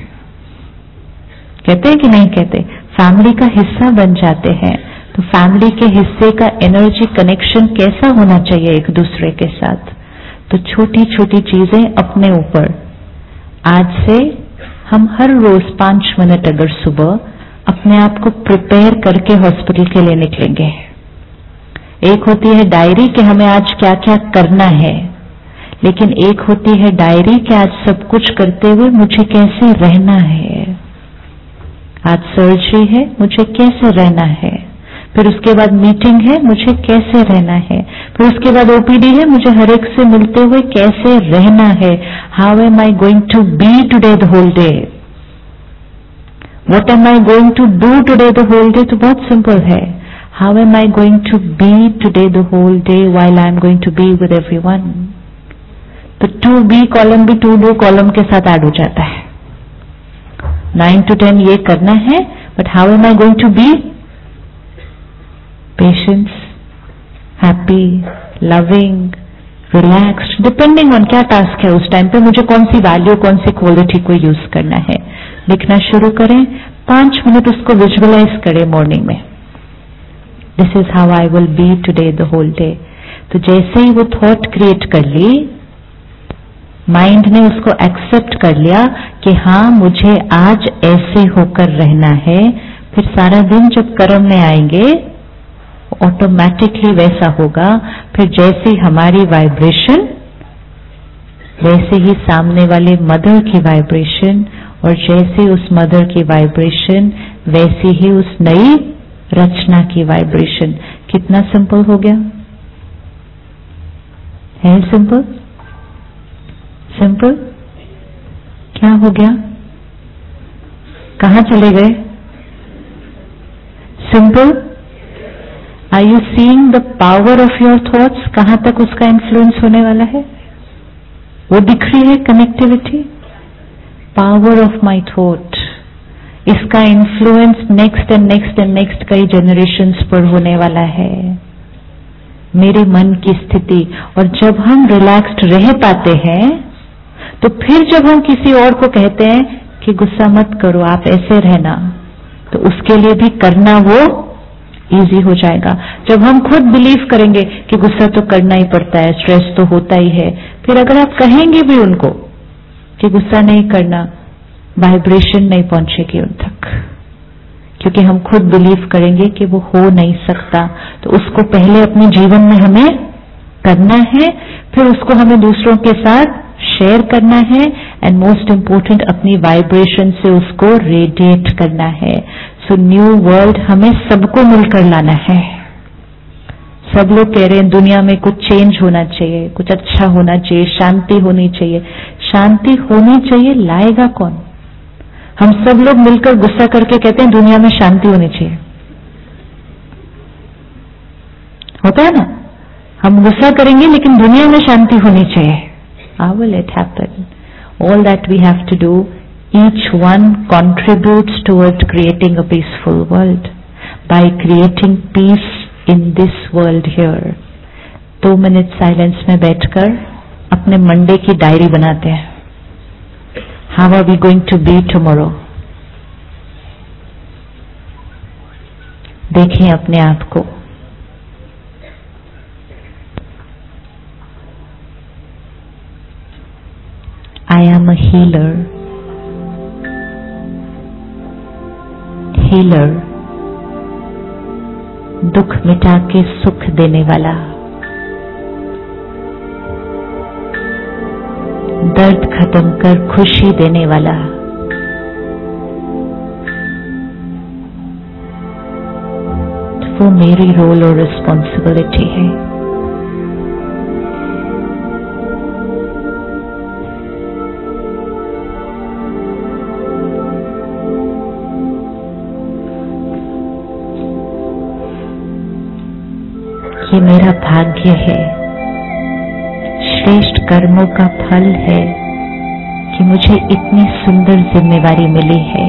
कहते हैं कि नहीं कहते? फैमिली का हिस्सा बन जाते हैं, तो फैमिली के हिस्से का एनर्जी कनेक्शन कैसा होना चाहिए एक दूसरे के साथ? तो छोटी छोटी चीजें अपने ऊपर। आज से हम हर रोज 5 मिनट अगर सुबह अपने आप को प्रिपेयर करके हॉस्पिटल के लिए निकलेंगे। एक होती है डायरी कि हमें आज क्या क्या करना है, लेकिन एक होती है डायरी कि आज सब कुछ करते हुए मुझे कैसे रहना है। आज सर्जरी है, मुझे कैसे रहना है। फिर उसके बाद मीटिंग है, मुझे कैसे रहना है। फिर उसके बाद ओपीडी है, मुझे हर एक से मिलते हुए कैसे रहना है। How am I going to be today the whole day, What am I going to do today the whole day? तो बहुत सिंपल है। How am I going to be today the whole day while I am going to be with everyone? तो to be column भी to do column के साथ add हो जाता है। 9 to 10 ये करना है, but how am I going to be patience, happy, loving, relaxed, depending on क्या टास्क है उस टाइम पे, मुझे कौन सी वैल्यू, कौन सी क्वालिटी को यूज करना है। लिखना शुरू करें, 5 मिनट उसको विजुअलाइज करें मॉर्निंग में। This is how I will be today the whole day. तो जैसे ही वो थॉट क्रिएट कर ली, माइंड ने उसको एक्सेप्ट कर लिया कि हाँ मुझे आज ऐसे होकर रहना है, फिर सारा दिन जब कर्म में आएंगे ऑटोमेटिकली वैसा होगा। फिर जैसे हमारी वाइब्रेशन, वैसे ही सामने वाले मदर की वाइब्रेशन, और जैसे उस मदर की वाइब्रेशन वैसी ही उस नई रचना की वाइब्रेशन। कितना सिंपल हो गया है? सिंपल सिंपल क्या हो गया? कहां चले गए? Simple. Are you seeing the power of your thoughts? कहां तक उसका इन्फ्लुएंस होने वाला है? वो दिख रही है connectivity. Power of my thought, इसका influence next and next and next कई जनरेशन्स पर होने वाला है। मेरे मन की स्थिति, और जब हम रिलैक्स्ड रह पाते हैं तो फिर जब हम किसी और को कहते हैं कि गुस्सा मत करो, आप ऐसे रहना, तो उसके लिए भी करना वो इजी हो जाएगा। जब हम खुद बिलीव करेंगे कि गुस्सा तो करना ही पड़ता है, स्ट्रेस तो होता ही है, फिर अगर आप कहेंगे भी उनको कि गुस्सा नहीं करना, वाइब्रेशन नहीं पहुंचेगी उन तक, क्योंकि हम खुद बिलीव करेंगे कि वो हो नहीं सकता। तो उसको पहले अपने जीवन में हमें करना है, फिर उसको हमें दूसरों के साथ शेयर करना है, एंड मोस्ट इंपोर्टेंट अपनी वाइब्रेशन से उसको रेडिएट करना है। सो न्यू वर्ल्ड हमें सबको मिलकर लाना है। सब लोग कह रहे हैं दुनिया में कुछ चेंज होना चाहिए, कुछ अच्छा होना चाहिए, शांति होनी चाहिए। शांति होनी चाहिए, लाएगा कौन? हम सब लोग मिलकर गुस्सा करके कहते हैं दुनिया में शांति होनी चाहिए। होता है ना, हम गुस्सा करेंगे लेकिन दुनिया में शांति होनी चाहिए। How will it happen? All that we have to do, each one contributes towards creating a peaceful world by creating peace in this world here. 2 minute silence में बैठकर अपने मंडे की डायरी बनाते हैं। How are we going to be tomorrow? देखें अपने आप को। I am a healer. Healer, दुख मिटा के सुख देने वाला, दर्द खत्म कर खुशी देने वाला, वो मेरी रोल और रिस्पॉन्सिबिलिटी है। ये मेरा भाग्य है, श्रेष्ठ कर्मों का फल है कि मुझे इतनी सुंदर जिम्मेवारी मिली है।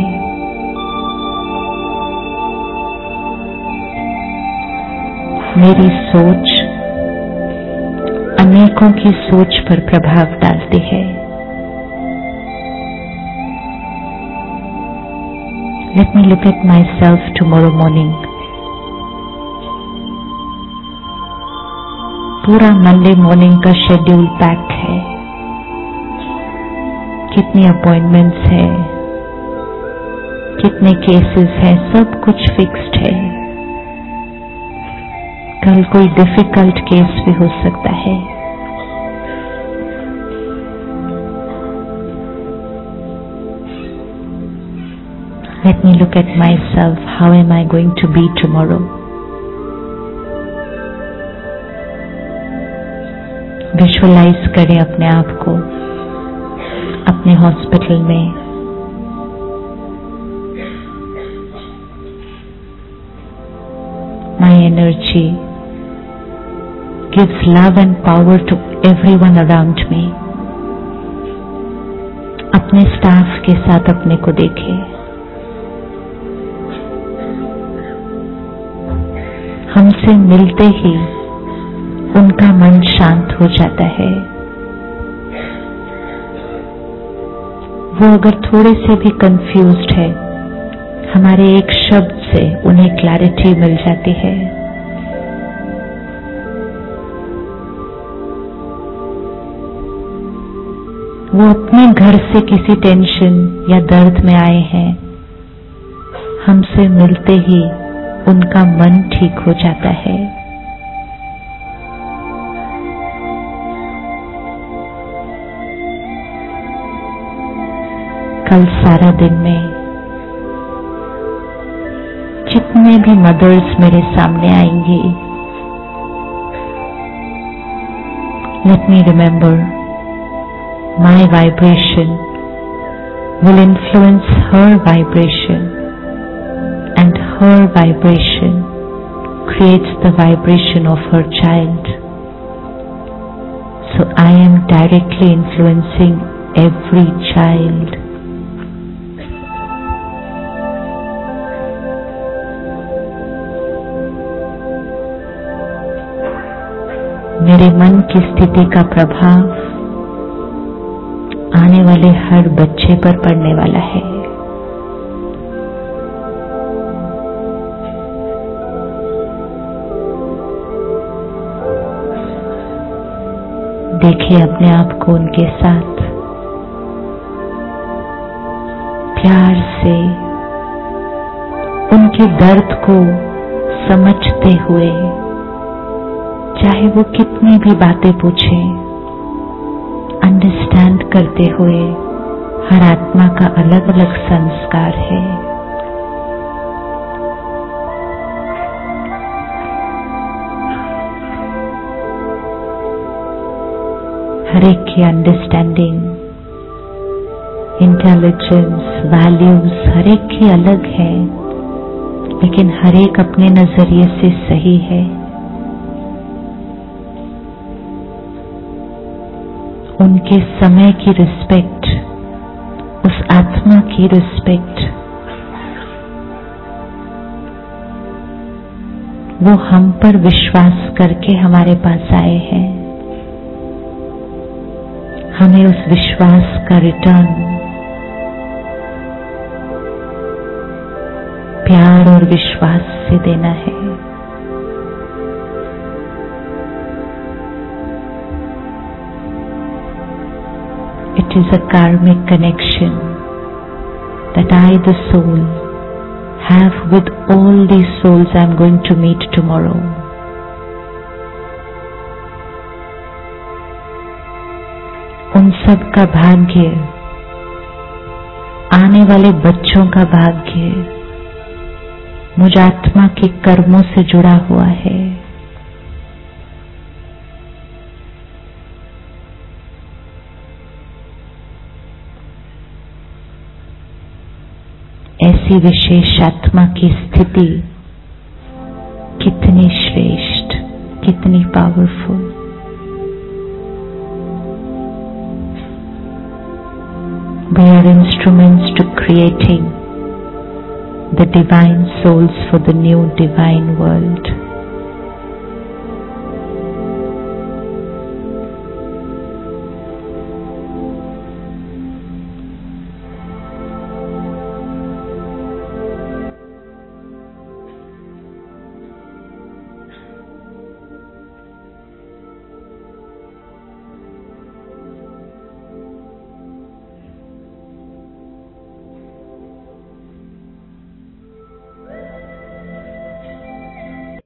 मेरी सोच अनेकों की सोच पर प्रभाव डालती है। Let me look at myself tomorrow morning. पूरा मंडे मॉर्निंग का शेड्यूल पैक है। कितनी अपॉइंटमेंट्स है, कितने केसेस हैं, सब कुछ फिक्स्ड है। कल कोई डिफिकल्ट केस भी हो सकता है। Let me look at myself. How am I going to be tomorrow? Visualize करें अपने आप को अपने हॉस्पिटल में। My energy gives love and power to everyone around me. अपने स्टाफ के साथ अपने को देखें। हमसे मिलते ही उनका मन शांत हो जाता है। वो अगर थोड़े से भी कंफ्यूज्ड है, हमारे एक शब्द से उन्हें क्लैरिटी मिल जाती है। वो अपने घर से किसी टेंशन या दर्द में आए हैं, हमसे मिलते ही उनका मन ठीक हो जाता है। कल सारा दिन में जितने भी मदर्स मेरे सामने आएंगी, let me remember my vibration will influence her vibration, and her vibration creates the vibration of her child. So I am directly influencing every child. मेरे मन की स्थिति का प्रभाव आने वाले हर बच्चे पर पड़ने वाला है। देखिए अपने आप को उनके साथ प्यार से उनके दर्द को समझते हुए, चाहे वो कितनी भी बातें पूछें, अंडरस्टैंड करते हुए। हर आत्मा का अलग अलग संस्कार है। हर एक की अंडरस्टैंडिंग, इंटेलिजेंस, वैल्यूज हर एक की अलग है, लेकिन हर एक अपने नजरिए से सही है। उनके समय की रिस्पेक्ट, उस आत्मा की रिस्पेक्ट, वो हम पर विश्वास करके हमारे पास आए हैं। हमें उस विश्वास का रिटर्न प्यार और विश्वास से देना है। It is a karmic connection that I, the soul, have with all these souls I am going to meet tomorrow. उन सब का भाग्य, आने वाले बच्चों का भाग्य मुझ आत्मा के कर्मों से जुड़ा हुआ है। ऐसी विशेष आत्मा की स्थिति कितनी श्रेष्ठ, कितनी powerful. We are instruments to creating the divine souls for the new divine world.